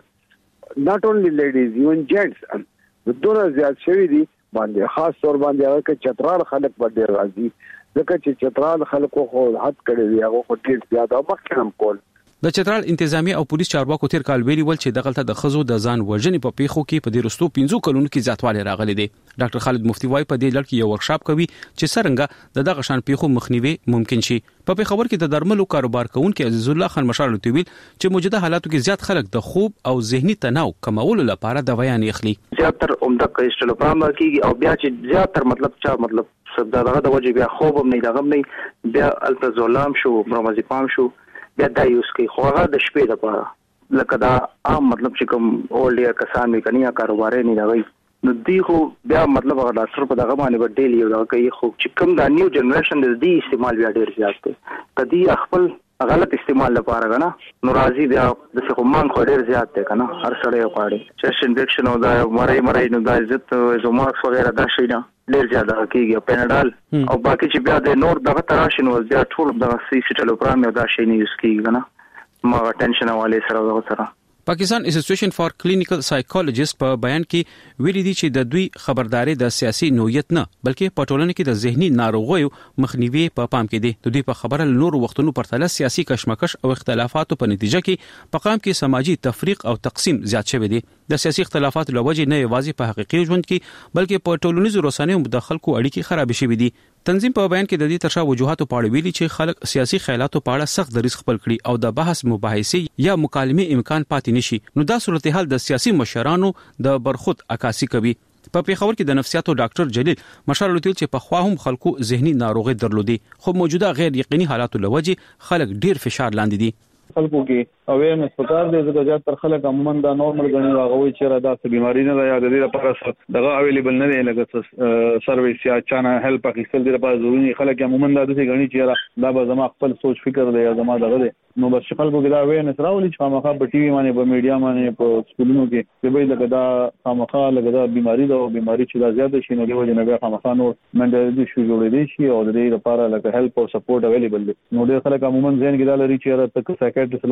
چاړه، not only ladies even gents دونه زیات شوی دي باندې خاص طور باندې هغه کې چترال خلک باندې راځي ځکه چې چترال خلکو خو حد کړی دی، هغه خو ډیر زیات او مخکې هم کول. د چترال انتظامی او پولیس چارواکو تیر کال ویلي ول چې دغلطه د خزو د ځان وژنې په پیښو کې په دې رستو 15 کلونو کې زیاتوالی راغلی دی. ډاکټر خالد مفتی وايي په دې لړ کې یو ورکشاپ کوي چې څنګه دغه شان پیښو مخنیوي ممکن شي. په پیښور کې د درملو کاروبار کوونکي عزیز الله خان مشال ویل چې موجوده حالاتو کې زیات خلک د خوب او ذهني تناو کمولو لپاره دوايان اخلي. زیاتره عمده کیسټلوپرام کیږي او بیا چې زیاتره مطلب دغه د وجه بیا خوب هم نه دغه نه بیا الپرازولام شو، برومازیپام شو، بیا دا یوز کوي. خو هغه د شپې لپاره لکه دا عام مطلب چې کوم اولډ کسان وي کني یا کاروباري نه لګي نو دی خو بیا مطلب هغه ډاکټر په دغه باندې بدلی یو دا کوي. خو چې کوم دا نیو جنریشن د دې استعمال بیا ډیر زیات دی. کدی خپل غلط استعمال لپاره غنا نو راضي بیا د څه مان خو ډیر زیات دی کنه. هر سړی غواړي چیست انفیکشن او دا مړی نو دا عزت زوماکس وغیرہ دا شي نه ډیر زیات کیږي. پیناډال او باقي چې بیا د نور دغه تراشن او بیا ټول دغه سیسټلوپرام دا شي نه یوز کیږي کنه. ما ټینشن والے سره پاکستان اسوسییشن فار کلینیکل سایکالوجیست په بیان کې ویلي دي چې د دوی خبرداري د سیاسي نوعیت نه بلکې په ټولنه کې د ذهني ناروغیو مخنیوي په پام کې دي. د دوی په خبره نور وختونو پرتله سیاسي کشمکش او اختلافاتو په نتیجه کې په قام کې سماجی تفریق او تقسیم زیات شوی دی. د سیاسي اختلافاتو لوجه نه یوازې په حقيقي ژوند کې بلکې په ټولنیزو رسنیو د خلکو اړیکې خراب شوي دي. تنظیم په بیان کې د دې ترشا وجوهاتو په اړه ویلي چې خلک سیاسي خیالاتو په اړه سخت دریځ خپل کړي او د بحث مباحثه یا مکالمې امکان پاتې نشي. نو دا صورتحال د سیاسي مشرانو د برخود عکاسي کوي. په پیښور کې د نفسیاتو ډاکټر جلیل مشال ویل چې په خوا هم خلکو ذهني ناروغي درلودي خو موجوده غیر یقیني حالاتو لوجه خلک ډیر فشار لاندې دي. خلکو کې اویرنس پکار دی ځکه چې تر خلک عموما دا نورمال غني راغوي چې را دا څه بیماری نه یا د دې لپاره دغه اویلیبل نه دی لکه سرویس یا چانه هیلپ اخیستل دی لپاره ضروري. خلک عموما دا د څه غني چې دا به زما خپل سوچ فکر دی یا زما دغه دی نو بس خلکو کې دا اویرنس راولي چې خامخا په ټي وي باندې په میډیا باندې په سکولونو کې چې به لکه دا خامخا لکه دا بیماری دا بیماری چې دا زیاته شي نو د وجه نه بیا خامخا نو منډل شو جوړې دي شي او د دې لپاره لکه هیلپ او سپورټ اویلیبل دی. نو د خلک عموما ځین کې دا لري چې تک سایکیاټریست لاړ شي یا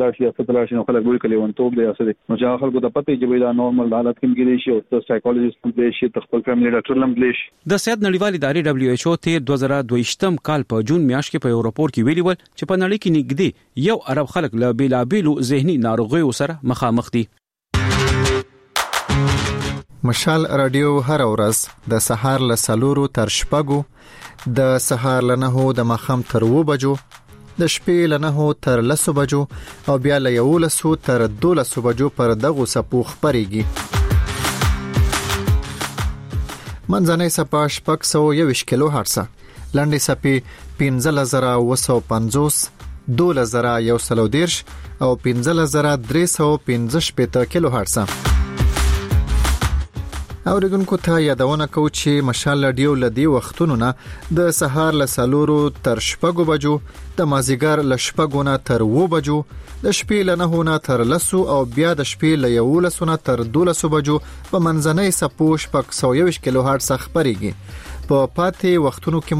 تلل شي نو خلک وایي کلی ونټوب دی اسره نو چې خلکو ته پته چې دا نورمال حالت کې کېږي شي او سایکولوژیست هم دی شي خپل فیملی ډاکټر هم دی شي. د صحت نړیوال ادارې WHO تیر 2022 کال په جون میاشت کې په یو راپور کې ویلي ول چې په نړۍ کې نږدې 1 ارب خلک له بیلابیلو ذهني ناروغیو سره مخامخ دي. مشال رادیو هر ورځ د سهار له 4 تر 6 د سهار له 9 د مخام تر 2 بجو د شپې له 9 تر 10 بجو او بیا له 11 تر 12 بجو پر دغه سپو خبريږي. منځنۍ سپا 621 کیلو هرتز، لنډې سپې 15950، 2110 او 15315 کیلو هرتز. اوریدونکو ته یادونه کو چې مشال رادیو لدی وختونو نه د سهار له 4 تر 6 بجو، د مازیګر له 6 نه تر 2 بجو، د شپې له 9 نه تر 10 او بیا د شپې له 11 نه تر 12 بجو په منځنۍ سپو 621 کیلو هرتز خبريږي. په پاتې وختونو کې